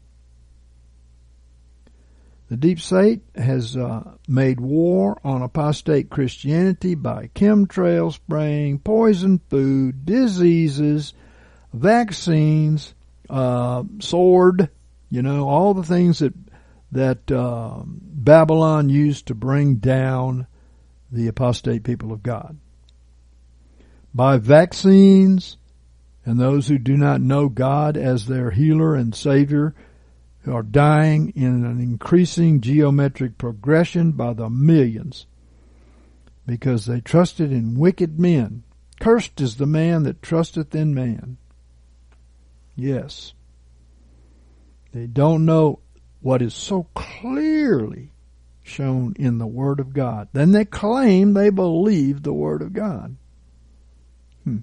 The deep state has uh, made war on apostate Christianity by chemtrail spraying, poison food, diseases, vaccines, uh, sword, you know, all the things that that uh, Babylon used to bring down the apostate people of God. By vaccines and those who do not know God as their healer and Savior are dying in an increasing geometric progression by the millions because they trusted in wicked men. Cursed is the man that trusteth in man. Yes. They don't know what is so clearly shown in the Word of God. Then they claim they believe the Word of God. Hmm.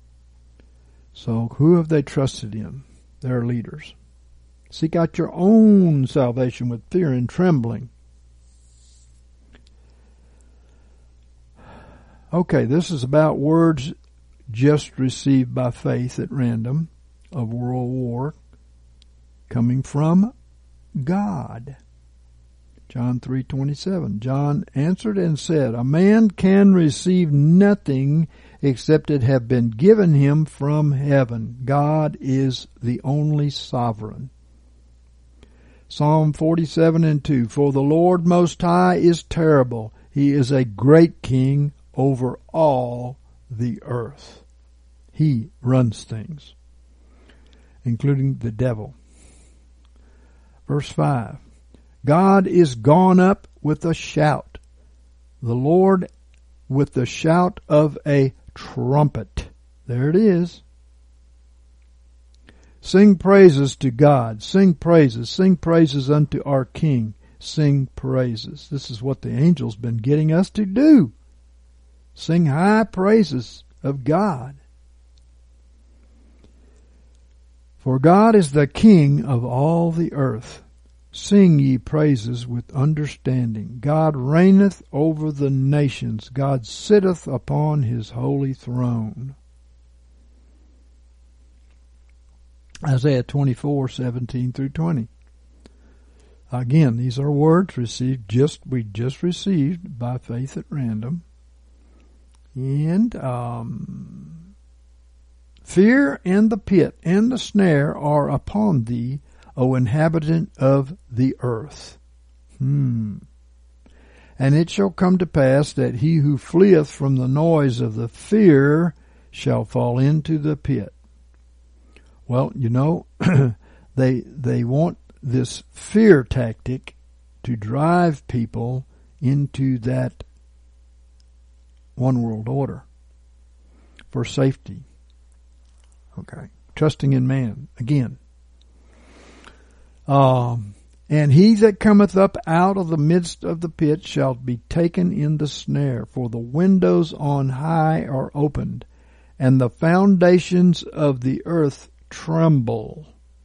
So who have they trusted in? Their leaders. Seek out your own salvation with fear and trembling. Okay, this is about words just received by faith at random of world war coming from God. John three twenty-seven. John answered and said, a man can receive nothing except it have been given him from heaven. God is the only sovereign. Psalm forty-seven and two. For the Lord Most High is terrible. He is a great king over all the earth. He runs things, including the devil. Verse five. God is gone up with a shout. The Lord with the shout of a trumpet. There it is. Sing praises to God. Sing praises. Sing praises unto our King. Sing praises. This is what the angel's been getting us to do. Sing high praises of God. For God is the King of all the earth. Sing ye praises with understanding. God reigneth over the nations. God sitteth upon his holy throne. Isaiah twenty-four, seventeen through twenty. Again, these are words received just we just received by faith at random. And um, fear and the pit and the snare are upon thee, O inhabitant of the earth. Hmm. And it shall come to pass that he who fleeth from the noise of the fear shall fall into the pit. Well, you know, they they want this fear tactic to drive people into that one world order for safety. Okay. Trusting in man. Again. Um, and he that cometh up out of the midst of the pit shall be taken in the snare, for the windows on high are opened, and the foundations of the earth tremble.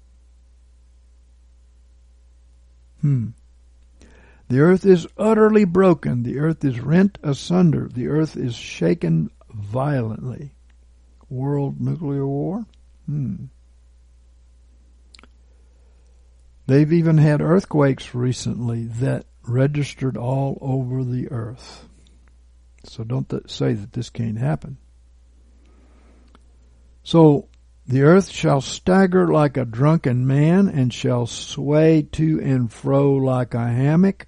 Hmm. The earth is utterly broken. The earth is rent asunder. The earth is shaken violently. World nuclear war? Hmm. They've even had earthquakes recently that registered all over the earth. So don't th- say that this can't happen. So the earth shall stagger like a drunken man, and shall sway to and fro like a hammock,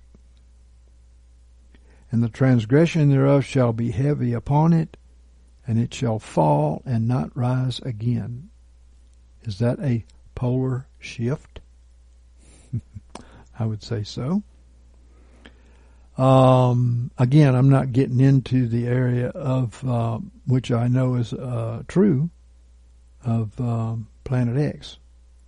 and the transgression thereof shall be heavy upon it, and it shall fall and not rise again. Is that a polar shift? I would say so. Um, again, I'm not getting into the area of uh, which I know is uh, true of um, Planet X.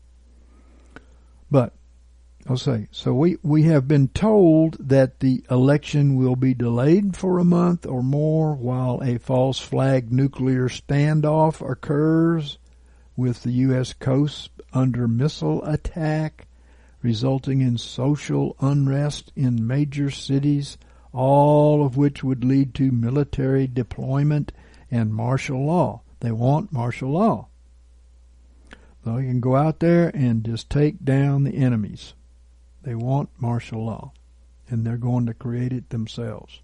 But I'll say, so we, we have been told that the election will be delayed for a month or more while a false flag nuclear standoff occurs with the U S coast under missile attack, resulting in social unrest in major cities, all of which would lead to military deployment and martial law. They want martial law. So you can go out there and just take down the enemies. They want martial law, and they're going to create it themselves.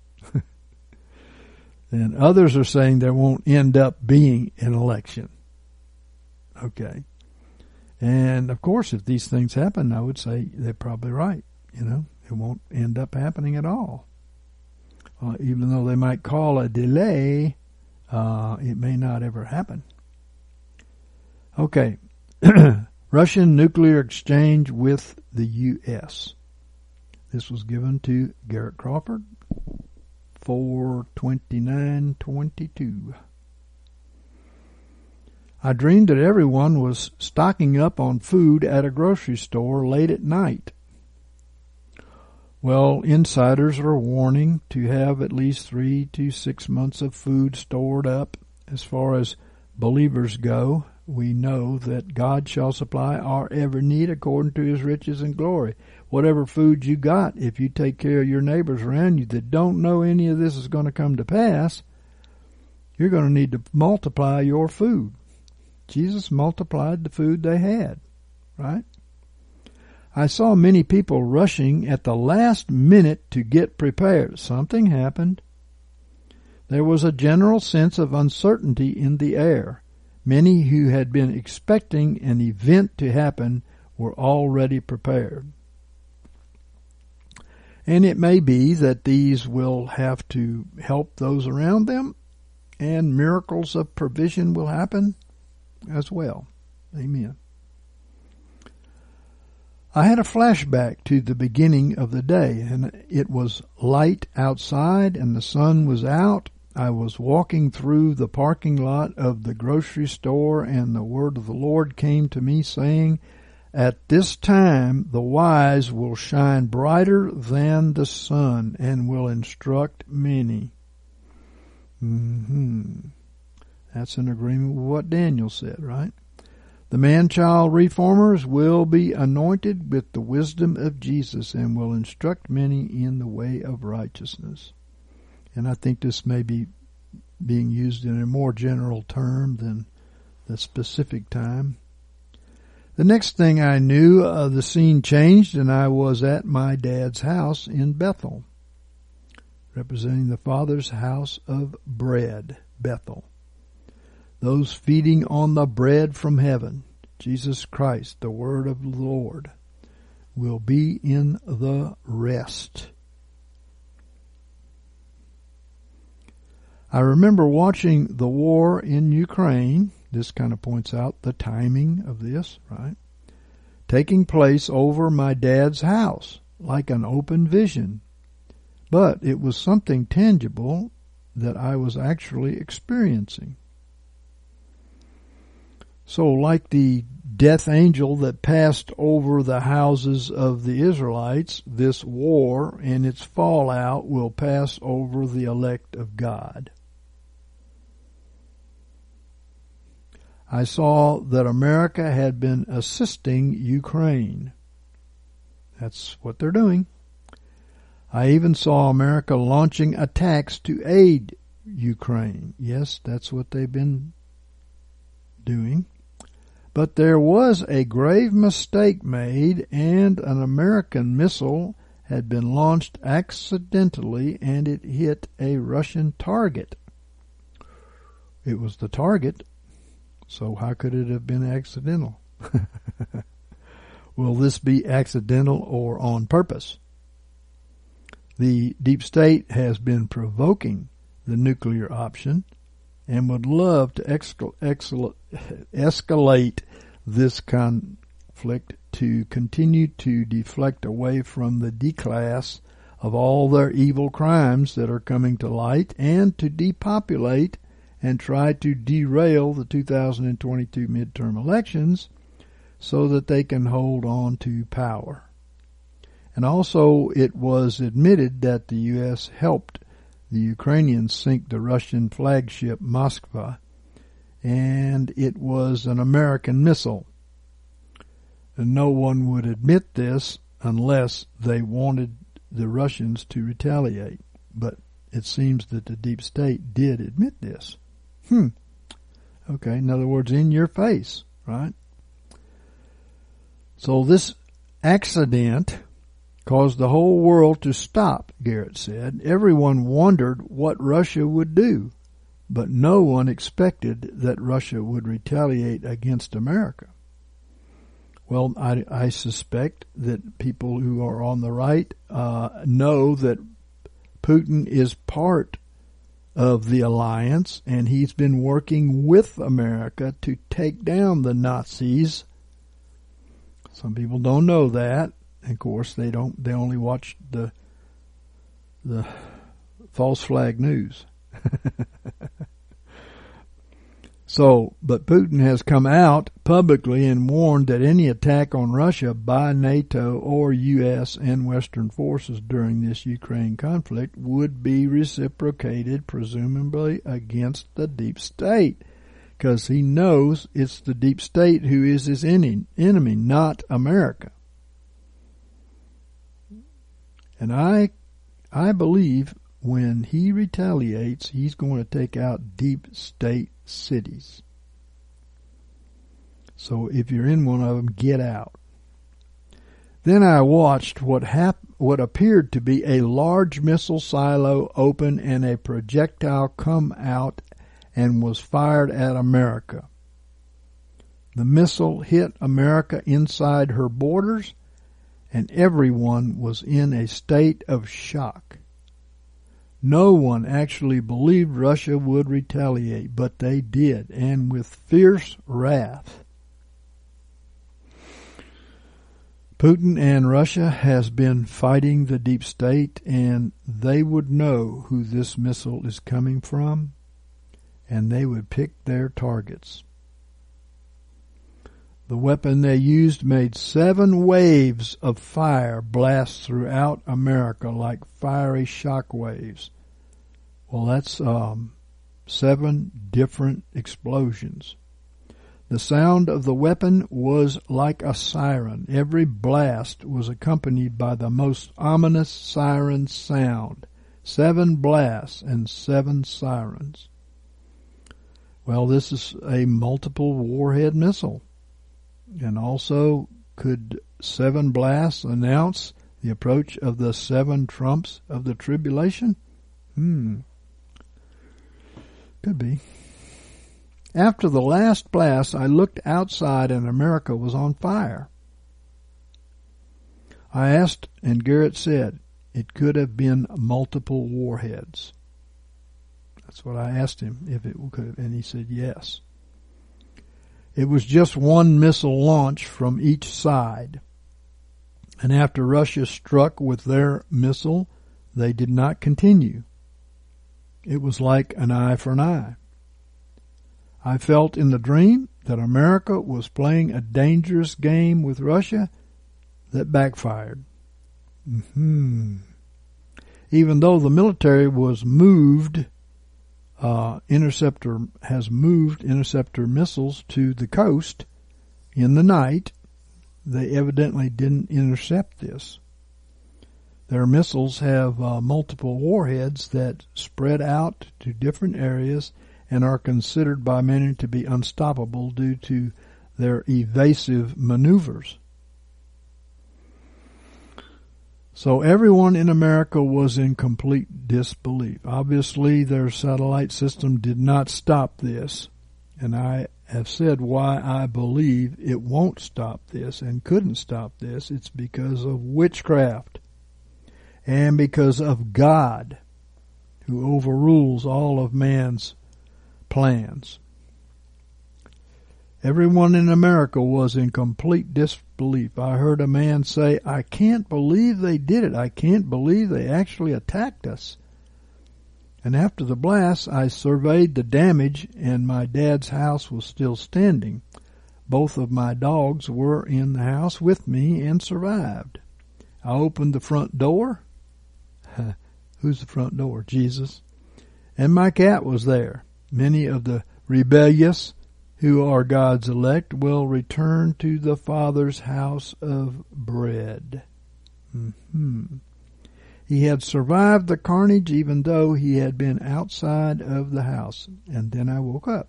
And others are saying there won't end up being an election. Okay. And, of course, if these things happen, I would say they're probably right. You know, it won't end up happening at all. uh, even though they might call a delay, uh, it may not ever happen. Okay. Russian nuclear exchange with the U S This was given to Garrett Crawford, four twenty-nine twenty-two. I dreamed that everyone was stocking up on food at a grocery store late at night. Well, insiders are warning to have at least three to six months of food stored up. As far as believers go, we know that God shall supply our every need according to his riches and glory. Whatever food you got, if you take care of your neighbors around you that don't know any of this is going to come to pass, you're going to need to multiply your food. Jesus multiplied the food they had, right? I saw many people rushing at the last minute to get prepared. Something happened. There was a general sense of uncertainty in the air. Many who had been expecting an event to happen were already prepared. And it may be that these will have to help those around them, and miracles of provision will happen as well. Amen. I had a flashback to the beginning of the day, and it was light outside and the sun was out. I was walking through the parking lot of the grocery store, and the word of the Lord came to me saying, "At this time the wise will shine brighter than the sun and will instruct many." Mm-hmm. That's in agreement with what Daniel said, right? The man-child reformers will be anointed with the wisdom of Jesus and will instruct many in the way of righteousness. And I think this may be being used in a more general term than the specific time. The next thing I knew, uh, the scene changed, and I was at my dad's house in Bethel, representing the Father's house of bread, Bethel. Those feeding on the bread from heaven, Jesus Christ, the Word of the Lord, will be in the rest. I remember watching the war in Ukraine. This kind of points out the timing of this, right? Taking place over my dad's house, like an open vision. But it was something tangible that I was actually experiencing. So like the death angel that passed over the houses of the Israelites, this war and its fallout will pass over the elect of God. I saw that America had been assisting Ukraine. That's what they're doing. I even saw America launching attacks to aid Ukraine. Yes, that's what they've been doing. But there was a grave mistake made, and an American missile had been launched accidentally, and it hit a Russian target. It was the target. So how could it have been accidental? Will this be accidental or on purpose? The deep state has been provoking the nuclear option and would love to escal- escal- escalate this conflict to continue to deflect away from the declass of all their evil crimes that are coming to light, and to depopulate and try to derail the two thousand twenty-two midterm elections so that they can hold on to power. And also it was admitted that the U S helped the Ukrainians sink the Russian flagship Moskva, and it was an American missile. And no one would admit this unless they wanted the Russians to retaliate. But it seems that the deep state did admit this. Hmm. Okay, in other words, in your face, right? So this accident caused the whole world to stop, Garrett said. Everyone wondered what Russia would do, but no one expected that Russia would retaliate against America. Well, I, I suspect that people who are on the right uh, know that Putin is part of the alliance, and he's been working with America to take down the Nazis. Some people don't know that. Of course, they don't. They only watch the the false flag news. So, but Putin has come out publicly and warned that any attack on Russia by NATO or U S and Western forces during this Ukraine conflict would be reciprocated, presumably against the deep state, because he knows it's the deep state who is his enemy, not America. And I, I believe when he retaliates, he's going to take out deep state cities. So if you're in one of them, get out. Then I watched what hap- what appeared to be a large missile silo open and a projectile come out and was fired at America. The missile hit America inside her borders, and everyone was in a state of shock. No one actually believed Russia would retaliate, but they did, and with fierce wrath. Putin and Russia has been fighting the deep state, and they would know who this missile is coming from, and they would pick their targets. The weapon they used made seven waves of fire blast throughout America like fiery shock waves. Well, that's um, seven different explosions. The sound of the weapon was like a siren. Every blast was accompanied by the most ominous siren sound. Seven blasts and seven sirens. Well, this is a multiple warhead missile. And also, could seven blasts announce the approach of the seven trumps of the tribulation? Hmm. Could be. After the last blast, I looked outside and America was on fire. I asked, and Garrett said, it could have been multiple warheads. That's what I asked him, if it could, and he said yes. It was just one missile launch from each side. And after Russia struck with their missile, they did not continue. It was like an eye for an eye. I felt in the dream that America was playing a dangerous game with Russia that backfired. Mm-hmm. Even though the military was moved, uh, Interceptor has moved Interceptor missiles to the coast in the night, they evidently didn't intercept this. Their missiles have uh, multiple warheads that spread out to different areas and are considered by many to be unstoppable due to their evasive maneuvers. So everyone in America was in complete disbelief. Obviously, their satellite system did not stop this, and I have said why I believe it won't stop this and couldn't stop this. It's because of witchcraft and because of God, who overrules all of man's plans. Everyone in America was in complete disbelief. I heard a man say, I can't believe they did it. I can't believe they actually attacked us. And after the blast, I surveyed the damage, and my dad's house was still standing. Both of my dogs were in the house with me and survived. I opened the front door. Who's the front door? Jesus. And my cat was there. Many of the rebellious who are God's elect will return to the Father's house of bread. Mm-hmm. He had survived the carnage even though he had been outside of the house. And then I woke up.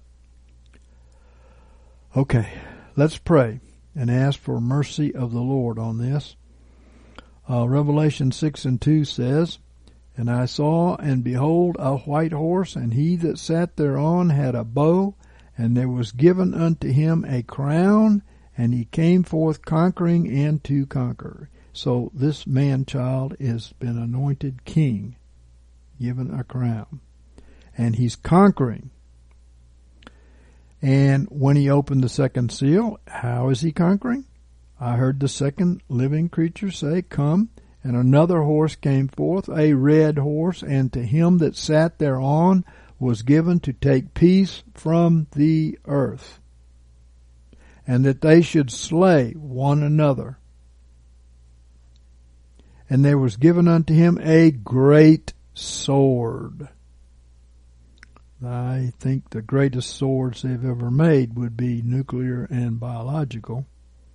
Okay, let's pray and ask for mercy of the Lord on this. Uh, Revelation six and two says, And I saw, and behold, a white horse, and he that sat thereon had a bow, and there was given unto him a crown, and he came forth conquering and to conquer. So this man-child has been anointed king. given a crown. And he's conquering. And when he opened the second seal, how is he conquering? I heard the second living creature say, Come, and another horse came forth, a red horse, and to him that sat thereon was given to take peace from the earth, and that they should slay one another. And there was given unto him a great sword. I think the greatest swords they've ever made would be nuclear and biological.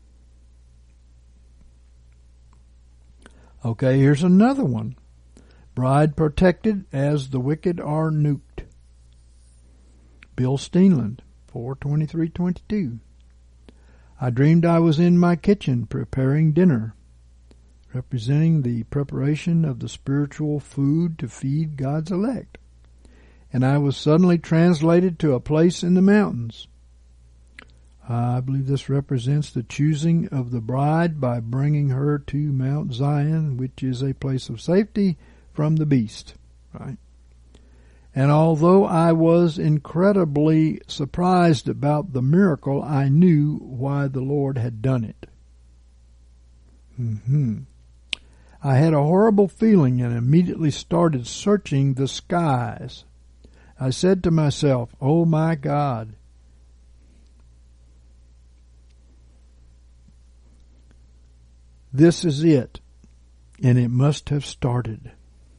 Okay, here's another one. Bride protected as the wicked are nuked. Bill Steenland, four twenty-three twenty-two. I dreamed I was in my kitchen preparing dinner, representing the preparation of the spiritual food to feed God's elect. And I was suddenly translated to a place in the mountains. I believe this represents the choosing of the bride by bringing her to Mount Zion, which is a place of safety from the beast, right? And although I was incredibly surprised about the miracle, I knew why the Lord had done it. Mm-hmm. I had a horrible feeling and immediately started searching the skies. I said to myself, oh my God, this is it, and it must have started.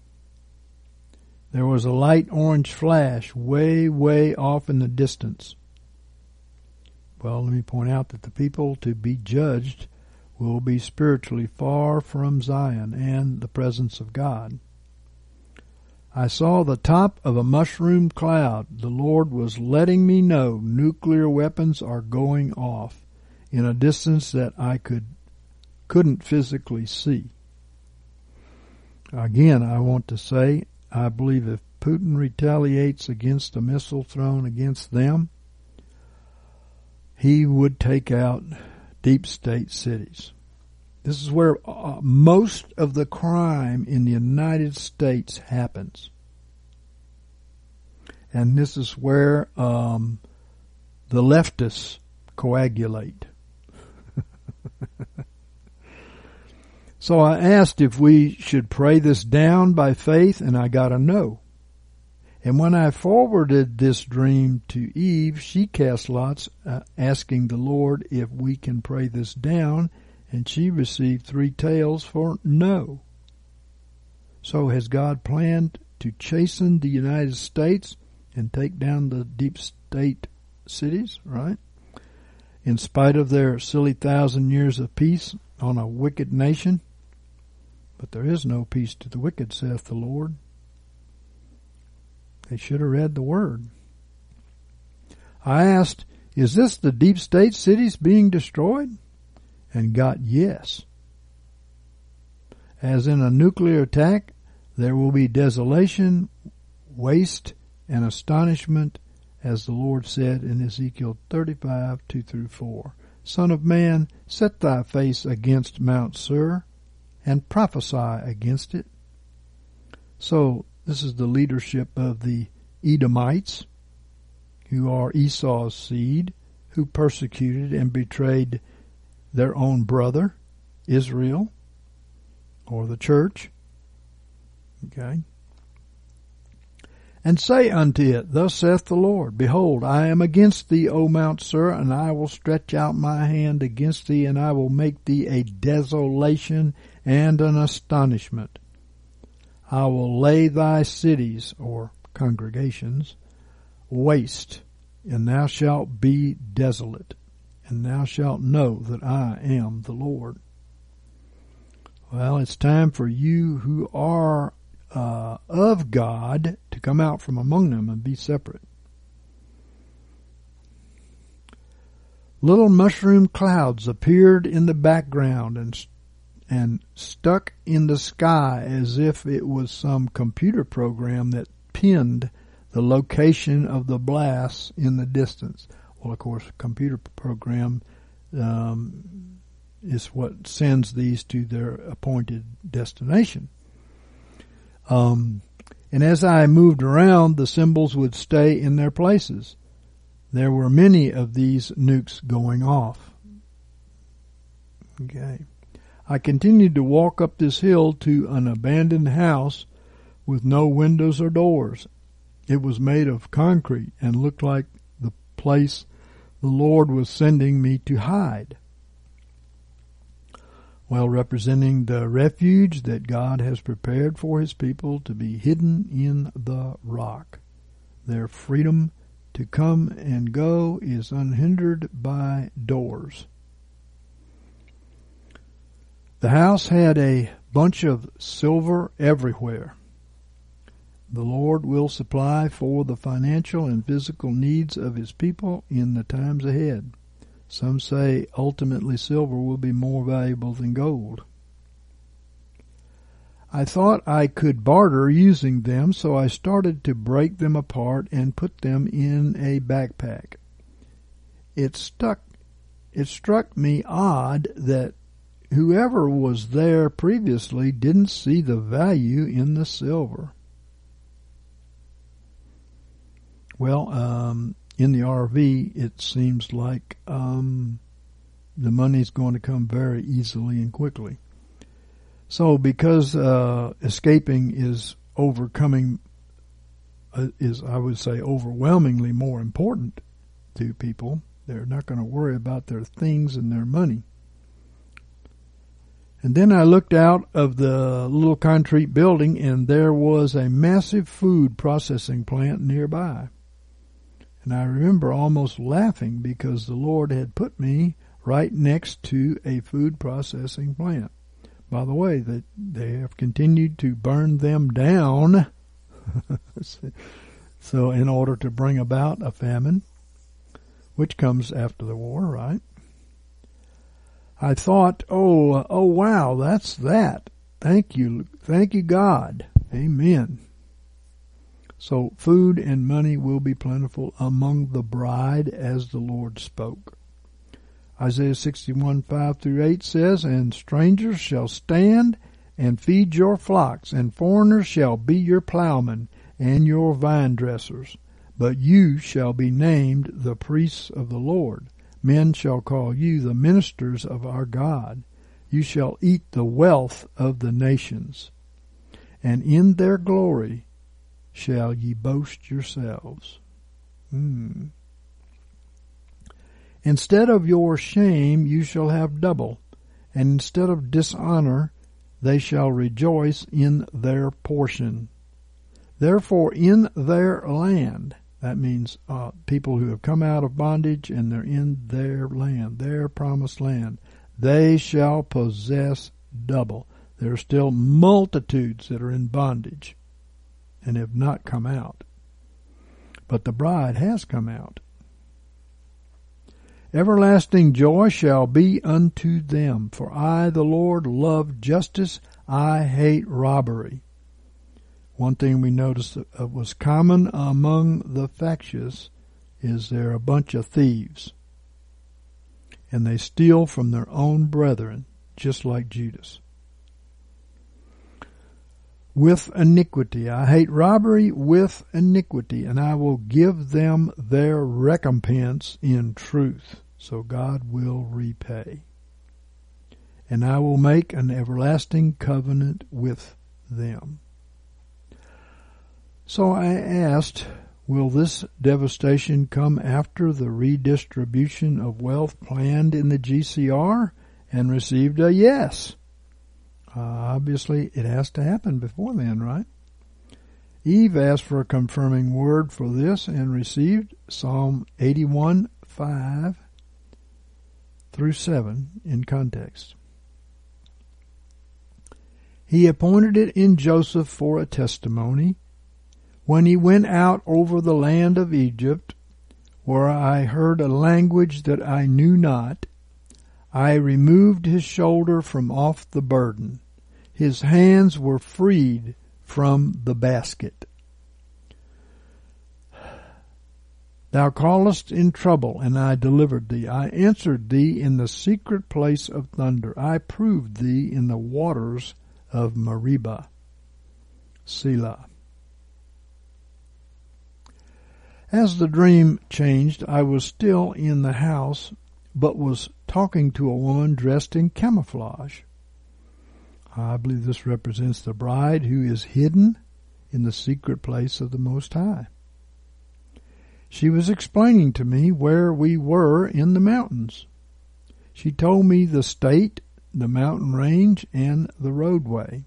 There was a light orange flash way, way off in the distance. Well, let me point out that the people to be judged will be spiritually far from Zion and the presence of God. I saw the top of a mushroom cloud. The Lord was letting me know nuclear weapons are going off in a distance that I could, couldn't physically see. Again, I want to say, I believe if Putin retaliates against a missile thrown against them, he would take out deep state cities. This is where uh, most of the crime in the United States happens. And this is where um, the leftists coagulate. So I asked if we should pray this down by faith, and I got a no. And when I forwarded this dream to Eve, she cast lots, uh, asking the Lord if we can pray this down, and she received three tails for no. So has God planned to chasten the United States and take down the deep state cities, right? In spite of their silly thousand years of peace on a wicked nation? But there is no peace to the wicked, saith the Lord. They should have read the word. I asked, is this the deep state cities being destroyed? And got yes. As in a nuclear attack, there will be desolation, waste, and astonishment, as the Lord said in Ezekiel thirty-five, two through four. Son of man, set thy face against Mount Seir, and prophesy against it. So, this is the leadership of the Edomites, who are Esau's seed, who persecuted and betrayed their own brother, Israel, or the church. Okay. And say unto it, thus saith the Lord, behold, I am against thee, O Mount Seir, and I will stretch out my hand against thee, and I will make thee a desolation and an astonishment. I will lay thy cities, or congregations, waste, and thou shalt be desolate, and thou shalt know that I am the Lord. Well, it's time for you who are uh, of God to come out from among them and be separate. Little mushroom clouds appeared in the background and and stuck in the sky as if it was some computer program that pinned the location of the blasts in the distance. Well, of course, a computer program um, is what sends these to their appointed destination. Um, And as I moved around, the symbols would stay in their places. There were many of these nukes going off. Okay. I continued to walk up this hill to an abandoned house with no windows or doors. It was made of concrete and looked like the place the Lord was sending me to hide. Well, representing the refuge that God has prepared for his people to be hidden in the rock. Their freedom to come and go is unhindered by doors. The house had a bunch of silver everywhere. The Lord will supply for the financial and physical needs of his people in the times ahead. Some say ultimately silver will be more valuable than gold. I thought I could barter using them, so I started to break them apart and put them in a backpack. It stuck, it struck me odd that whoever was there previously didn't see the value in the silver. Well, um, in the R V, it seems like um, the money's going to come very easily and quickly. So because uh, escaping is overcoming, uh, is I would say overwhelmingly more important to people, they're not going to worry about their things and their money. And then I looked out of the little concrete building, and there was a massive food processing plant nearby. And I remember almost laughing because the Lord had put me right next to a food processing plant. By the way, that they have continued to burn them down so in order to bring about a famine, which comes after the war, right? I thought, oh, oh wow, that's that. Thank you, thank you, God. Amen. So food and money will be plentiful among the bride as the Lord spoke. Isaiah sixty-one, five through eight says, And strangers shall stand and feed your flocks, and foreigners shall be your plowmen and your vine dressers. But you shall be named the priests of the Lord. Men shall call you the ministers of our God. You shall eat the wealth of the nations, and in their glory shall ye boast yourselves. Hmm. Instead of your shame you shall have double, and instead of dishonor they shall rejoice in their portion. Therefore in their land, that means uh, people who have come out of bondage and they're in their land, their promised land, they shall possess double. There are still multitudes that are in bondage and have not come out. But the bride has come out. Everlasting joy shall be unto them, for I, the Lord, love justice, I hate robbery. One thing we noticed that was common among the factious is they're a bunch of thieves, and they steal from their own brethren, just like Judas. With iniquity. I hate robbery with iniquity, and I will give them their recompense in truth. So God will repay. And I will make an everlasting covenant with them. So I asked, will this devastation come after the redistribution of wealth planned in the G C R? And received a yes. Uh, obviously, it has to happen before then, right? Eve asked for a confirming word for this and received Psalm eighty-one, five through seven in context. He appointed it in Joseph for a testimony when he went out over the land of Egypt, where I heard a language that I knew not. I removed his shoulder from off the burden. His hands were freed from the basket. Thou callest in trouble, and I delivered thee. I answered thee in the secret place of thunder. I proved thee in the waters of Meribah. Selah. As the dream changed, I was still in the house, but was talking to a woman dressed in camouflage. I believe this represents the bride who is hidden in the secret place of the Most High. She was explaining to me where we were in the mountains. She told me the state, the mountain range, and the roadway.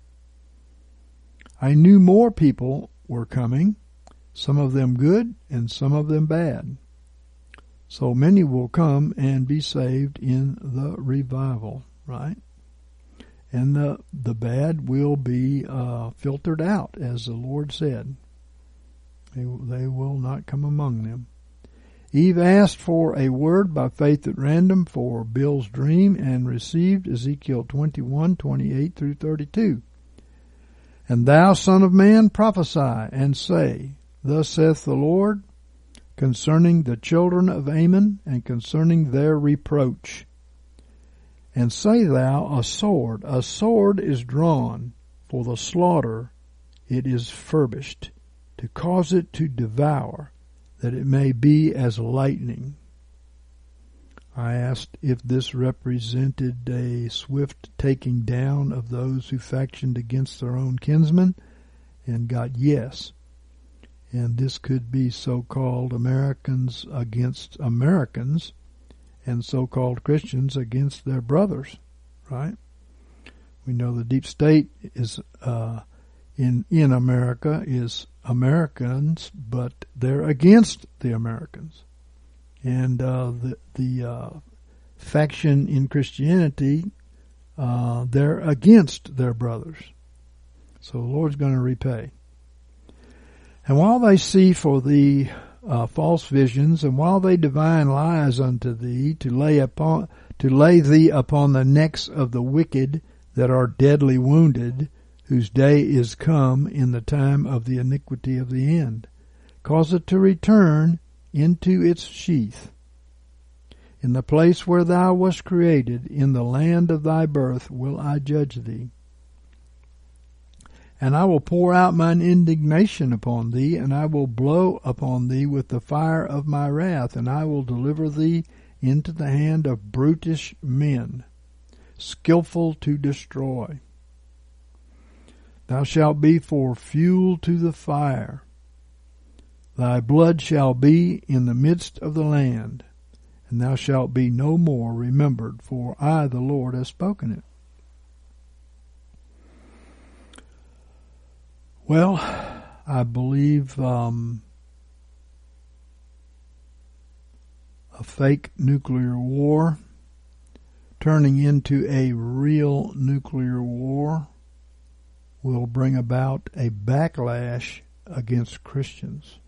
I knew more people were coming, some of them good and some of them bad. So many will come and be saved in the revival, right? And the the bad will be uh, filtered out, as the Lord said. They, they will not come among them. Eve asked for a word by faith at random for Bill's dream and received Ezekiel twenty-one, twenty-eight through thirty-two. And thou, son of man, prophesy and say, Thus saith the Lord, concerning the children of Ammon and concerning their reproach. And say thou, a sword, a sword is drawn for the slaughter, it is furbished, to cause it to devour, that it may be as lightning. I asked if this represented a swift taking down of those who factioned against their own kinsmen, and got yes. And this could be so-called Americans against Americans, and so-called Christians against their brothers, right? We know the deep state is uh, in in America is Americans, but they're against the Americans. And uh, the the uh, faction in Christianity, uh, they're against their brothers. So the Lord's going to repay. And while they see for thee uh, false visions, and while they divine lies unto thee, to lay upon to lay thee upon the necks of the wicked that are deadly wounded, whose day is come in the time of the iniquity of the end, cause it to return into its sheath. In the place where thou wast created, in the land of thy birth, will I judge thee. And I will pour out mine indignation upon thee, and I will blow upon thee with the fire of my wrath, and I will deliver thee into the hand of brutish men, skillful to destroy. Thou shalt be for fuel to the fire. Thy blood shall be in the midst of the land, and thou shalt be no more remembered, for I, the Lord, have spoken it. Well, I believe um, a fake nuclear war turning into a real nuclear war will bring about a backlash against Christians.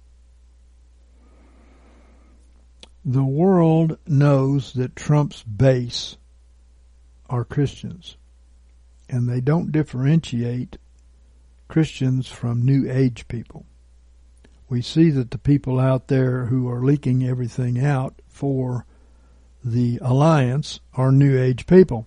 The world knows that Trump's base are Christians, and they don't differentiate Christians from New Age people. We see that the people out there who are leaking everything out for the alliance are New Age people.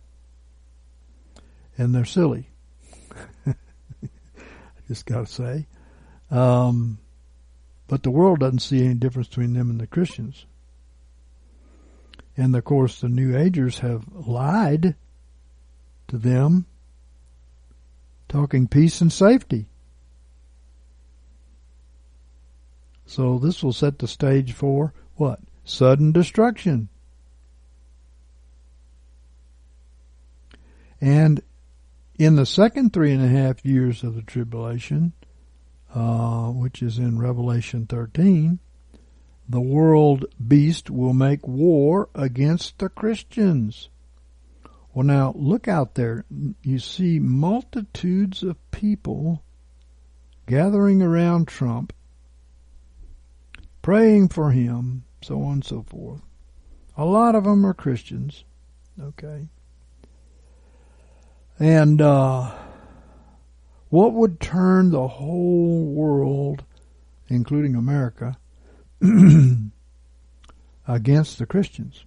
And they're silly. I just got to say. Um, but the world doesn't see any difference between them and the Christians. And of course the New Agers have lied to them, talking peace and safety. So this will set the stage for what? Sudden destruction. And in the second three and a half years of the tribulation, uh, which is in Revelation thirteen, the world beast will make war against the Christians. Well, now, look out there. You see multitudes of people gathering around Trump, praying for him, so on and so forth. A lot of them are Christians, okay? And uh, what would turn the whole world, including America, against the Christians?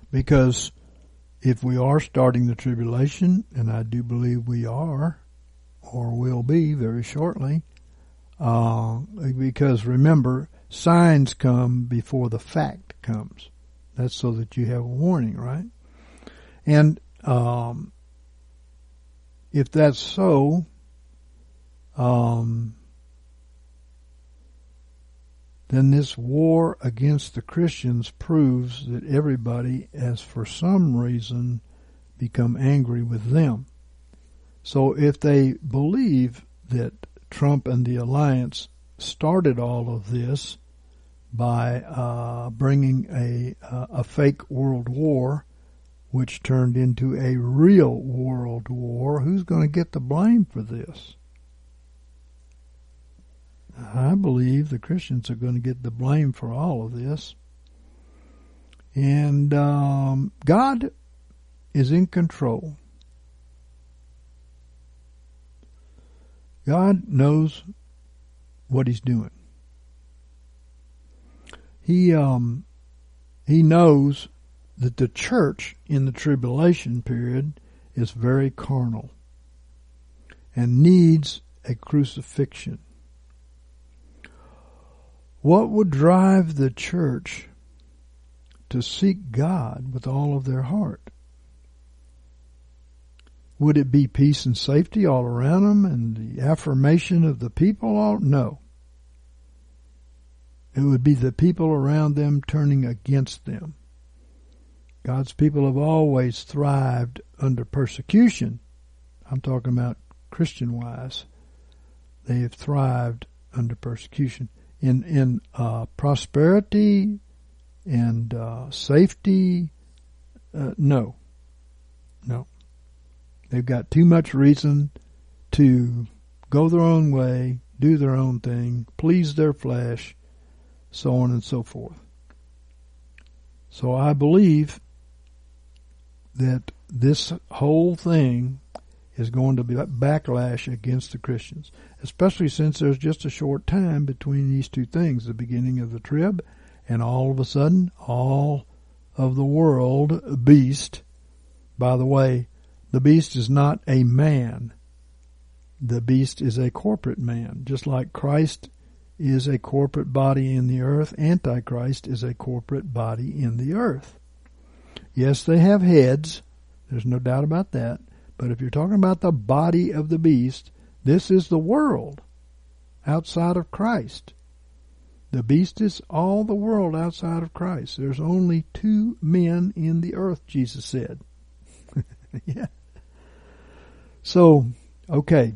Because if we are starting the tribulation, and I do believe we are, or will be very shortly. Uh, because remember, signs come before the fact comes. That's so that you have a warning, right? And um, if that's so, um, then this war against the Christians proves that everybody has, for some reason, become angry with them. So if they believe that Trump and the alliance started all of this by uh, bringing a uh, a fake world war, which turned into a real world war, who's going to get the blame for this? I believe the Christians are going to get the blame for all of this. And um, God is in control. God knows what He's doing. He um, He knows that the church in the tribulation period is very carnal and needs a crucifixion. What would drive the church to seek God with all of their heart? Would it be peace and safety all around them and the affirmation of the people? All? No. It would be the people around them turning against them. God's people have always thrived under persecution. I'm talking about Christian-wise. They have thrived under persecution. In in uh, prosperity and uh, safety, uh, no. No. They've got too much reason to go their own way, do their own thing, please their flesh, so on and so forth. So I believe that this whole thing is going to be a backlash against the Christians, especially since there's just a short time between these two things, the beginning of the trib, and all of a sudden, all of the world beast. By the way, the beast is not a man. The beast is a corporate man. Just like Christ is a corporate body in the earth, Antichrist is a corporate body in the earth. Yes, they have heads. There's no doubt about that. But if you're talking about the body of the beast, this is the world outside of Christ. The beast is all the world outside of Christ. There's only two men in the earth, Jesus said. Yeah. So, okay.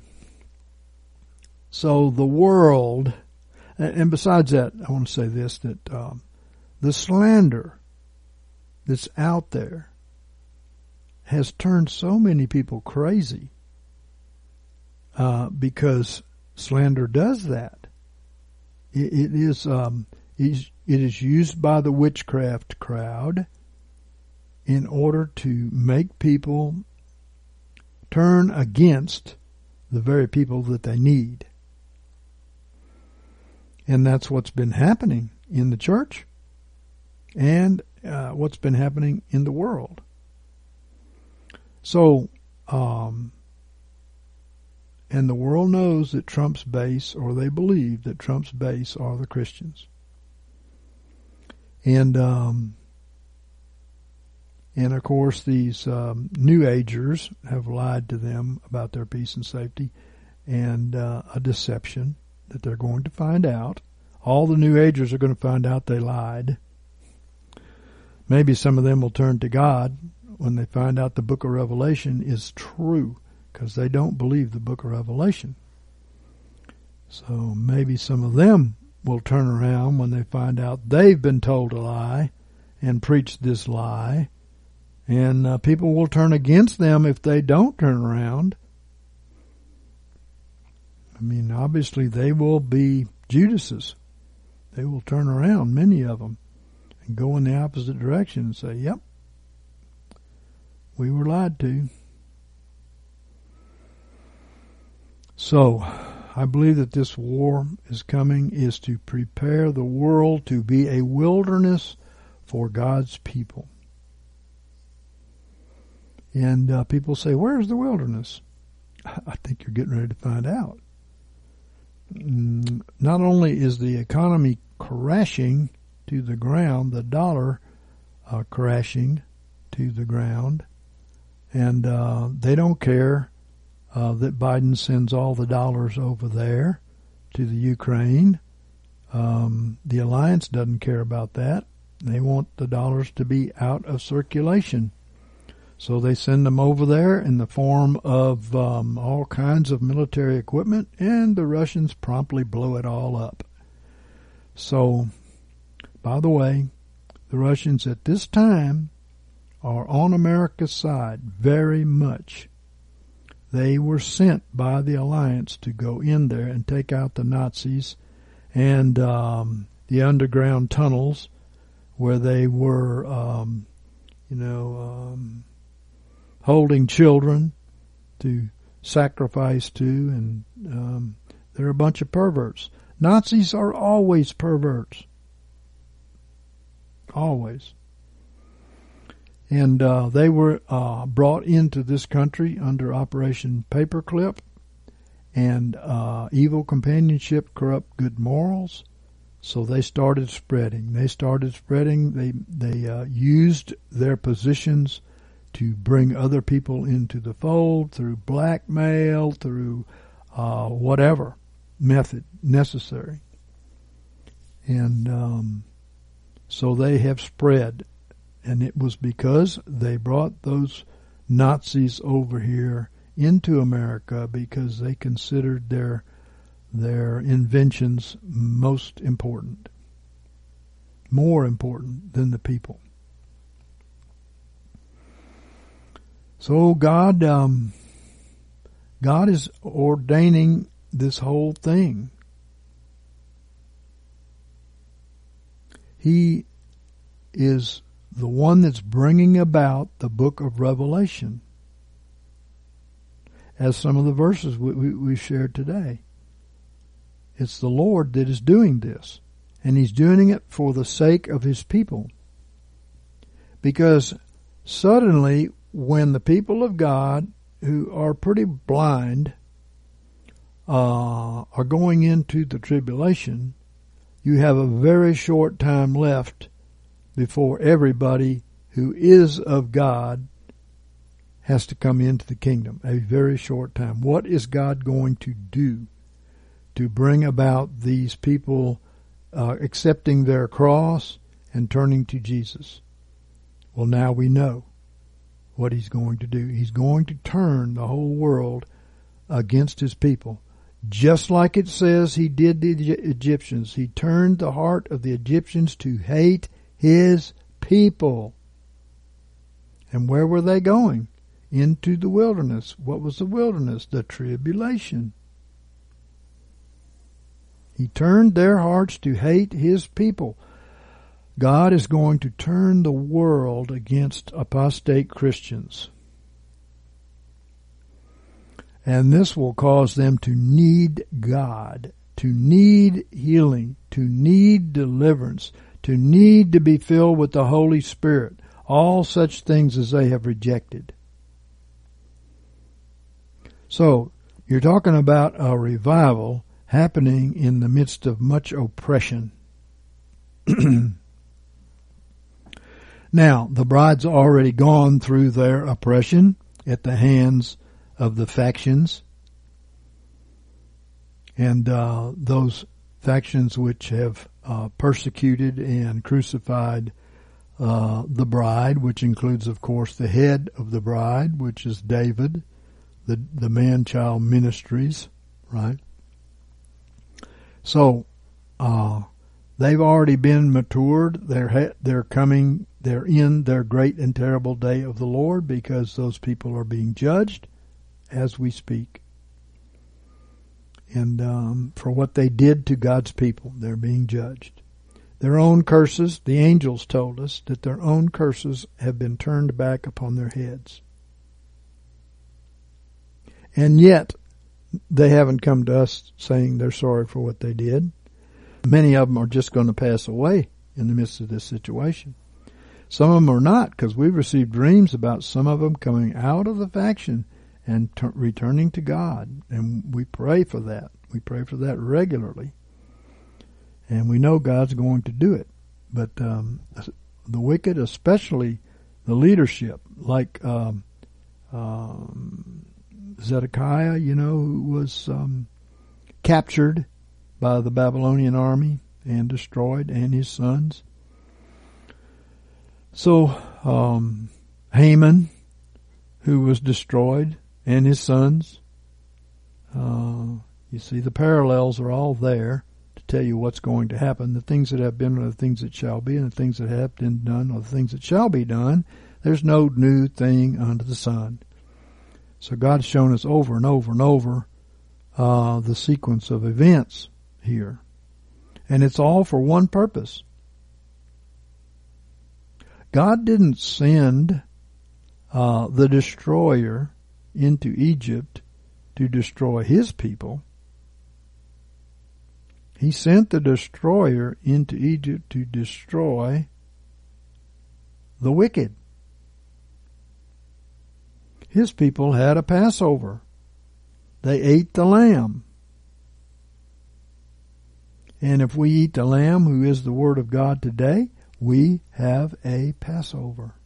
So the world, and besides that, I want to say this, that um, the slander that's out there has turned so many people crazy uh, because slander does that. It, it is um, it is used by the witchcraft crowd in order to make people turn against the very people that they need. And that's what's been happening in the church and uh, what's been happening in the world. So, um, and the world knows that Trump's base, or they believe that Trump's base are the Christians. And, um, and of course these um, New Agers have lied to them about their peace and safety, and uh, a deception that they're going to find out. All the New Agers are going to find out they lied. Maybe some of them will turn to God when they find out the book of Revelation is true, because they don't believe the book of Revelation. So maybe some of them will turn around when they find out they've been told a lie and preach this lie. And uh, people will turn against them if they don't turn around. I mean, obviously they will be Judases. They will turn around, many of them, and go in the opposite direction and say, yep, we were lied to. So, I believe that this war is coming is to prepare the world to be a wilderness for God's people. And uh, people say, where's the wilderness? I think you're getting ready to find out. Not only is the economy crashing to the ground, the dollar uh, crashing to the ground, and uh, they don't care uh, that Biden sends all the dollars over there to the Ukraine. Um, the alliance doesn't care about that. They want the dollars to be out of circulation. So they send them over there in the form of um, all kinds of military equipment, and the Russians promptly blow it all up. So, by the way, the Russians at this time are on America's side very much. They were sent by the alliance to go in there and take out the Nazis and um, the underground tunnels where they were, um, you know, um, holding children to sacrifice to, and um, they're a bunch of perverts. Nazis are always perverts. Always. And uh, they were uh, brought into this country under Operation Paperclip, and uh, evil companionship, corrupt good morals. So they started spreading. They started spreading. They they uh, used their positions to bring other people into the fold through blackmail, through uh, whatever method necessary. And um, so they have spread. And it was because they brought those Nazis over here into America because they considered their their inventions most important, more important than the people. So God, um, God is ordaining this whole thing. He is the one that's bringing about the book of Revelation, as some of the verses we, we, we shared today. It's the Lord that is doing this, and He's doing it for the sake of His people. Because suddenly, when the people of God, who are pretty blind, uh, are going into the tribulation, you have a very short time left before everybody who is of God has to come into the kingdom. A very short time. What is God going to do to bring about these people uh, accepting their cross and turning to Jesus? Well, now we know what He's going to do. He's going to turn the whole world against His people. Just like it says He did the Egyptians. He turned the heart of the Egyptians to hate His people. And where were they going? Into the wilderness. What was the wilderness? The tribulation. He turned their hearts to hate His people. God is going to turn the world against apostate Christians. And this will cause them to need God, to need healing, to need deliverance, to need to be filled with the Holy Spirit, all such things as they have rejected. So, you're talking about a revival happening in the midst of much oppression. Now, the bride's already gone through their oppression at the hands of the factions. And uh, those factions which have uh, persecuted and crucified uh, the bride, which includes, of course, the head of the bride, which is David, the, the man-child ministries, right? So, uh, they've already been matured. They're ha- they're coming. They're in their great and terrible day of the Lord, because those people are being judged as we speak. And um, for what they did to God's people, they're being judged. Their own curses, the angels told us that their own curses have been turned back upon their heads. And yet, they haven't come to us saying they're sorry for what they did. Many of them are just going to pass away in the midst of this situation. Some of them are not, because we've received dreams about some of them coming out of the faction and t- returning to God. And we pray for that. We pray for that regularly. And we know God's going to do it. But um, the wicked, especially the leadership, like um, um, Zedekiah, you know, who was um, captured by the Babylonian army and destroyed, and his sons. So um, Haman, who was destroyed, and his sons. Uh, you see, the parallels are all there to tell you what's going to happen. The things that have been are the things that shall be, and the things that have been done are the things that shall be done. There's no new thing under the sun. So God's shown us over and over and over uh, the sequence of events here. And it's all for one purpose. God didn't send uh, the destroyer into Egypt to destroy his people. He sent the destroyer into Egypt to destroy the wicked. His people had a Passover. They ate the lamb. And if we eat the lamb, who is the Word of God today, we have a Passover.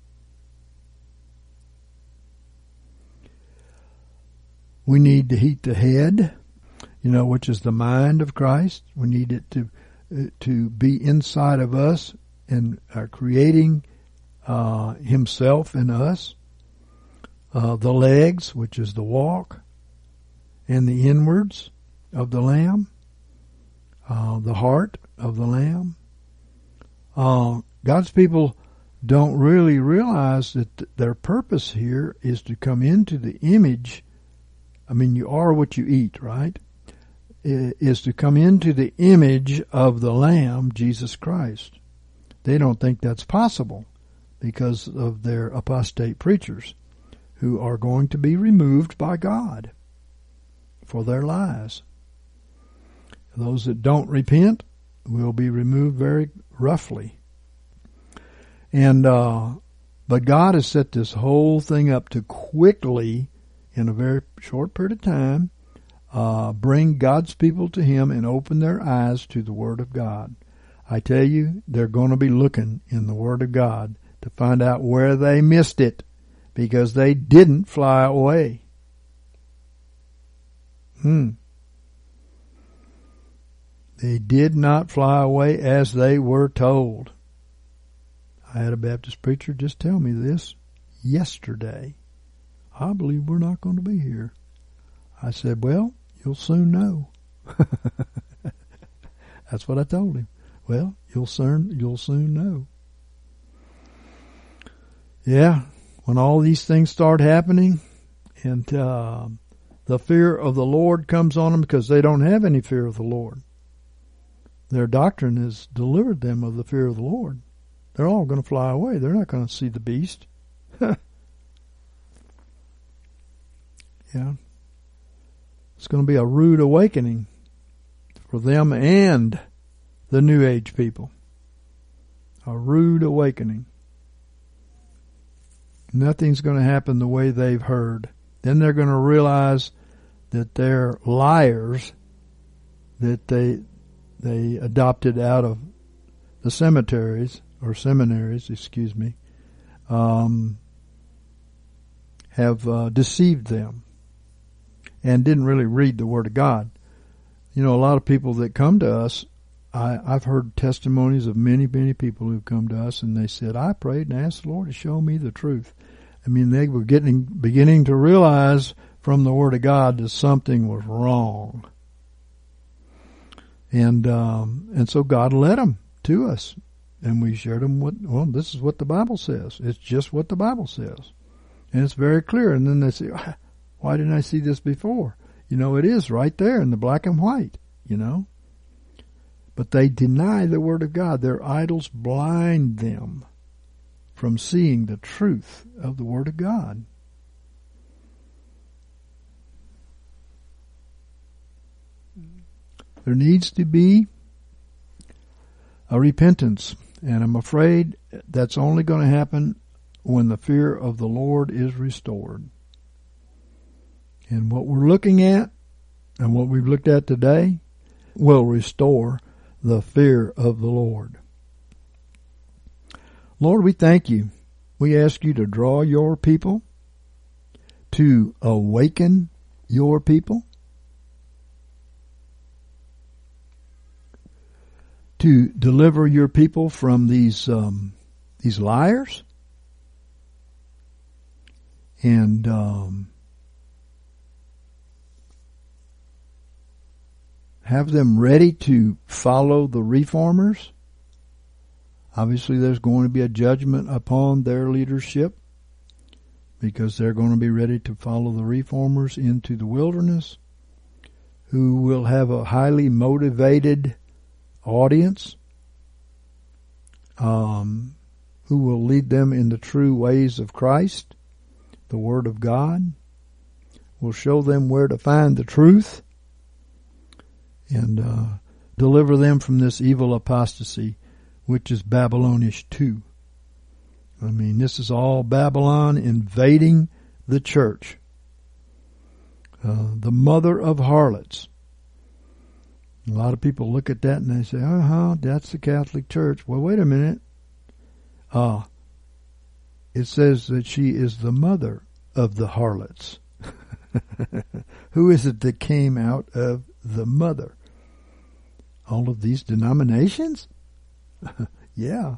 We need to heat the head, you know, which is the mind of Christ. We need it to uh, to be inside of us and uh, creating uh, Himself in us. Uh, the legs, which is the walk, and the inwards of the lamb, uh, the heart of the lamb. Uh, God's people don't really realize that th- their purpose here is to come into the image. I mean, you are what you eat, right? I- is to come into the image of the Lamb, Jesus Christ. They don't think that's possible because of their apostate preachers who are going to be removed by God for their lies. Those that don't repent will be removed very roughly. And uh, but God has set this whole thing up to quickly, in a very short period of time, uh, bring God's people to Him and open their eyes to the Word of God. I tell you, they're going to be looking in the Word of God to find out where they missed it, because they didn't fly away. Hmm. They did not fly away as they were told. I had a Baptist preacher just tell me this yesterday. I believe we're not going to be here. I said, well, you'll soon know. That's what I told him. Well, you'll soon, you'll soon know. Yeah, when all these things start happening and uh, the fear of the Lord comes on them, because they don't have any fear of the Lord. Their doctrine has delivered them of the fear of the Lord. They're all going to fly away. They're not going to see the beast. Yeah. It's going to be a rude awakening for them and the New Age people. A rude awakening. Nothing's going to happen the way they've heard. Then they're going to realize that they're liars that they they adopted out of the cemeteries or seminaries, excuse me, um, have uh, deceived them and didn't really read the Word of God. You know, a lot of people that come to us, I, I've heard testimonies of many, many people who've come to us, and they said, I prayed and asked the Lord to show me the truth. I mean, they were getting beginning to realize from the Word of God that something was wrong. And um, and so God led them to us. And we shared them what, well, this is what the Bible says. It's just what the Bible says. And it's very clear. And then they say, why didn't I see this before? You know, it is right there in the black and white, you know. But they deny the Word of God. Their idols blind them from seeing the truth of the Word of God. There needs to be a repentance. And I'm afraid that's only going to happen when the fear of the Lord is restored. And what we're looking at and what we've looked at today will restore the fear of the Lord. Lord, we thank you. We ask you to draw your people, to awaken your people, to deliver your people from these um, these liars, and um, have them ready to follow the reformers. Obviously, there's going to be a judgment upon their leadership because they're going to be ready to follow the reformers into the wilderness, who will have a highly motivated audience, um, who will lead them in the true ways of Christ, the Word of God, will show them where to find the truth, and uh, deliver them from this evil apostasy, which is Babylonish too. I mean, this is all Babylon invading the church. Uh, the mother of harlots. A lot of people look at that and they say, uh-huh, that's the Catholic Church. Well, wait a minute. Uh, it says that she is the mother of the harlots. Who is it that came out of the mother? All of these denominations? Yeah.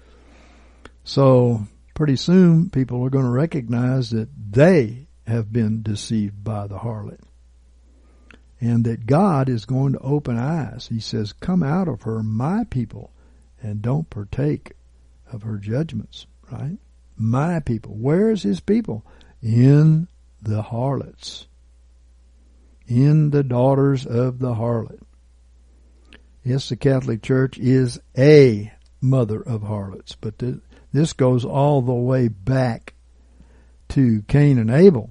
So pretty soon people are going to recognize that they have been deceived by the harlot, and that God is going to open eyes. He says, come out of her, my people, and don't partake of her judgments, right? My people. Where is his people? In the harlots. In the daughters of the harlot. Yes, the Catholic Church is a mother of harlots, but th- this goes all the way back to Cain and Abel.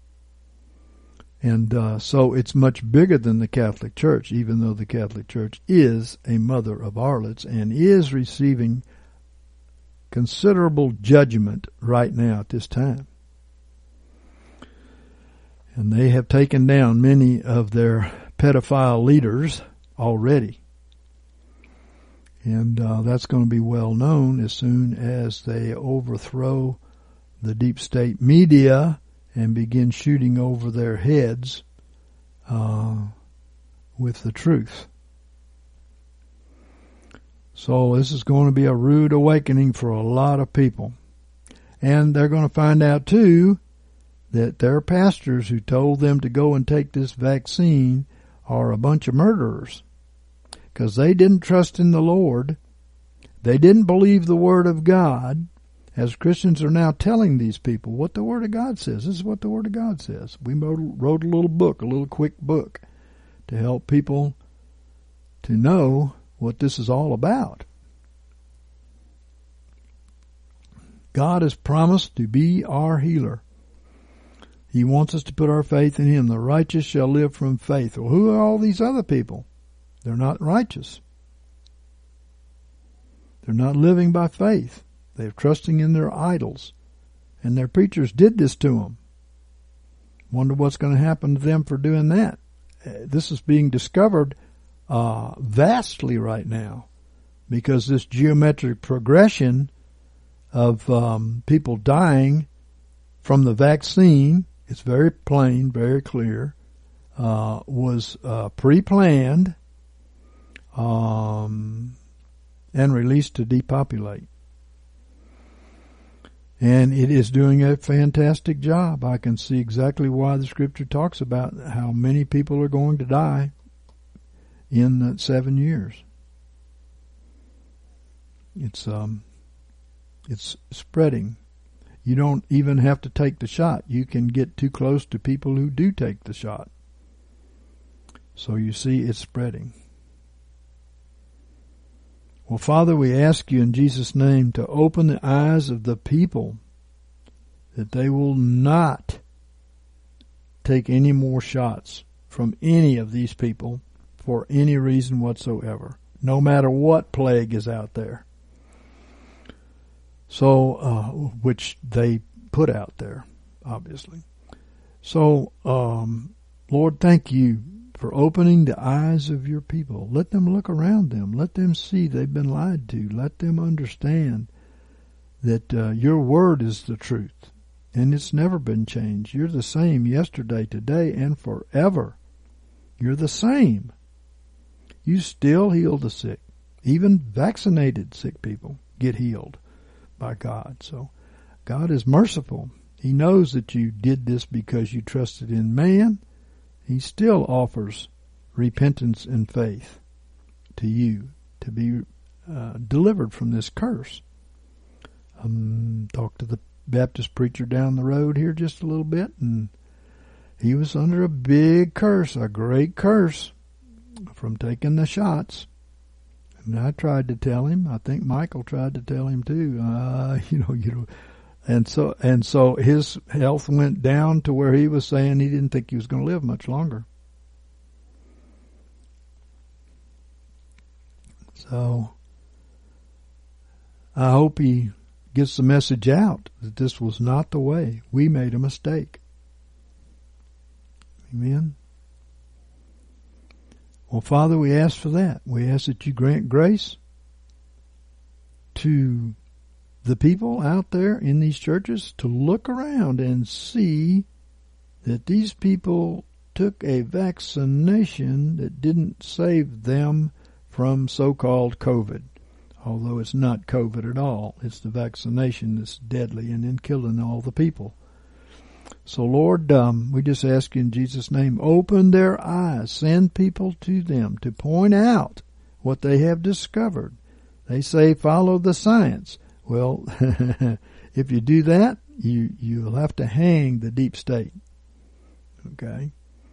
And uh, so it's much bigger than the Catholic Church, even though the Catholic Church is a mother of harlots and is receiving considerable judgment right now at this time. And they have taken down many of their pedophile leaders already. And uh, that's going to be well known as soon as they overthrow the deep state media and begin shooting over their heads uh, with the truth. So this is going to be a rude awakening for a lot of people. And they're going to find out, too, that their pastors who told them to go and take this vaccine are a bunch of murderers. Because they didn't trust in the Lord. They didn't believe the Word of God. As Christians are now telling these people what the Word of God says. This is what the Word of God says. We wrote a little book, a little quick book, to help people to know what this is all about. God has promised to be our healer. He wants us to put our faith in Him. The righteous shall live from faith. Well, who are all these other people? They're not righteous. They're not living by faith. They're trusting in their idols. And their preachers did this to them. Wonder what's going to happen to them for doing that. This is being discovered uh, vastly right now, because this geometric progression of um, people dying from the vaccine, it's very plain, very clear, uh, was uh, pre-planned um, and released to depopulate. And it is doing a fantastic job. I can see exactly why the Scripture talks about how many people are going to die in the seven years. It's um, it's spreading. You don't even have to take the shot. You can get too close to people who do take the shot. So you see, it's spreading. Well, Father, we ask you in Jesus' name to open the eyes of the people that they will not take any more shots from any of these people for any reason whatsoever, no matter what plague is out there. So, uh, which they put out there, obviously. So, um, Lord, thank you for opening the eyes of your people. Let them look around them. Let them see they've been lied to. Let them understand that uh, your word is the truth, and it's never been changed. You're the same yesterday, today, and forever. You're the same. You still heal the sick. Even vaccinated sick people get healed by God. So God is merciful. He knows that you did this because you trusted in man. He still offers repentance and faith to you to be uh, delivered from this curse. Um, talked to the Baptist preacher down the road here just a little bit, and he was under a big curse, a great curse, from taking the shots. And I tried to tell him. I think Michael tried to tell him too. Uh, you know, you know, and so and so his health went down to where he was saying he didn't think he was going to live much longer. So I hope he gets the message out that this was not the way. We made a mistake. Amen. Well, Father, we ask for that. We ask that you grant grace to the people out there in these churches to look around and see that these people took a vaccination that didn't save them from so-called COVID. Although it's not COVID at all. It's the vaccination that's deadly and then killing all the people. So, Lord, um, we just ask you in Jesus' name, open their eyes. Send people to them to point out what they have discovered. They say follow the science. Well, if you do that, you, you'll have to hang the deep state. Okay?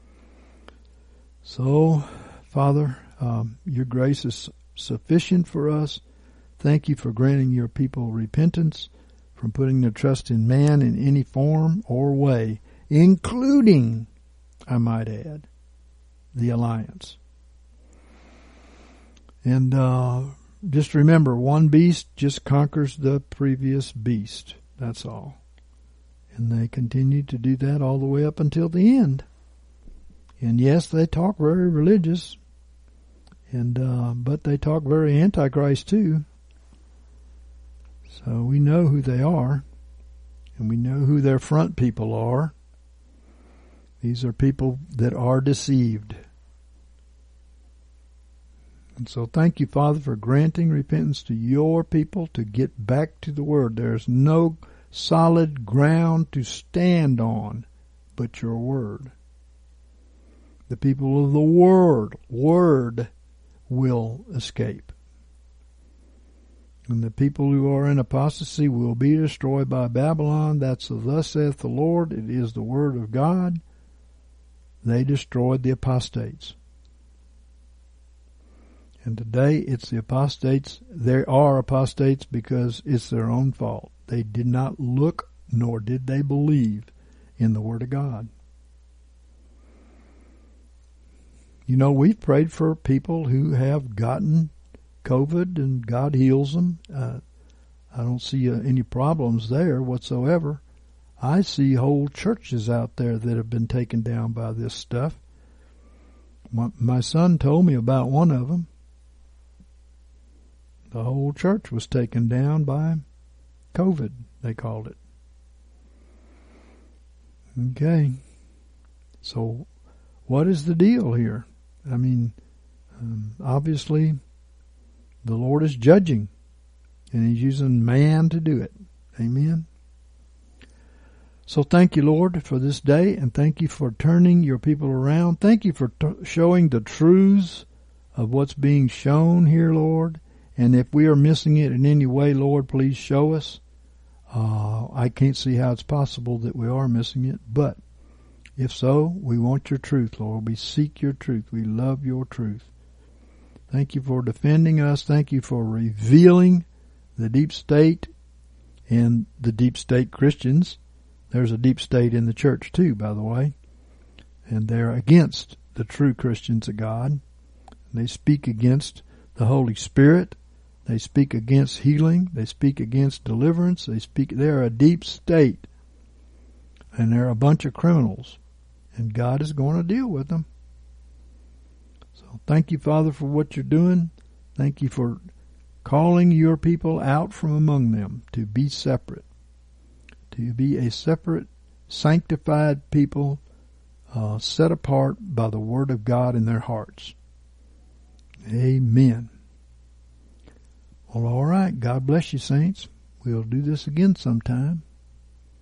So, Father, um, your grace is sufficient for us. Thank you for granting your people repentance from putting their trust in man in any form or way, including, I might add, the alliance. And uh, just remember, one beast just conquers the previous beast. That's all. And they continue to do that all the way up until the end. And yes, they talk very religious, and uh, but they talk very antichrist too. So we know who they are, and we know who their front people are. These are people that are deceived. And so thank you, Father, for granting repentance to your people to get back to the Word. There's no solid ground to stand on but your Word. The people of the Word, Word will escape. And the people who are in apostasy will be destroyed by Babylon. That's the thus saith the Lord. It is the word of God. They destroyed the apostates. And today it's the apostates. There are apostates because it's their own fault. They did not look nor did they believe in the Word of God. You know, we've prayed for people who have gotten COVID and God heals them. Uh, I don't see uh, any problems there whatsoever. I see whole churches out there that have been taken down by this stuff. My, my son told me about one of them. The whole church was taken down by COVID, they called it. Okay. So what is the deal here? I mean, um, obviously the Lord is judging, and He's using man to do it. Amen. So thank you, Lord, for this day, and thank you for turning your people around. Thank you for t- showing the truths of what's being shown here, Lord. And if we are missing it in any way, Lord, please show us. Uh, I can't see how it's possible that we are missing it, but if so, we want your truth, Lord. We seek your truth. We love your truth. Thank you for defending us. Thank you for revealing the deep state and the deep state Christians. There's a deep state in the church too, by the way. And they're against the true Christians of God. They speak against the Holy Spirit. They speak against healing. They speak against deliverance. They speak, they're a deep state and they're a bunch of criminals, and God is going to deal with them. So thank you, Father, for what you're doing. Thank you for calling your people out from among them to be separate, to be a separate, sanctified people, uh, set apart by the Word of God in their hearts. Amen. Well, all right. God bless you, saints. We'll do this again sometime.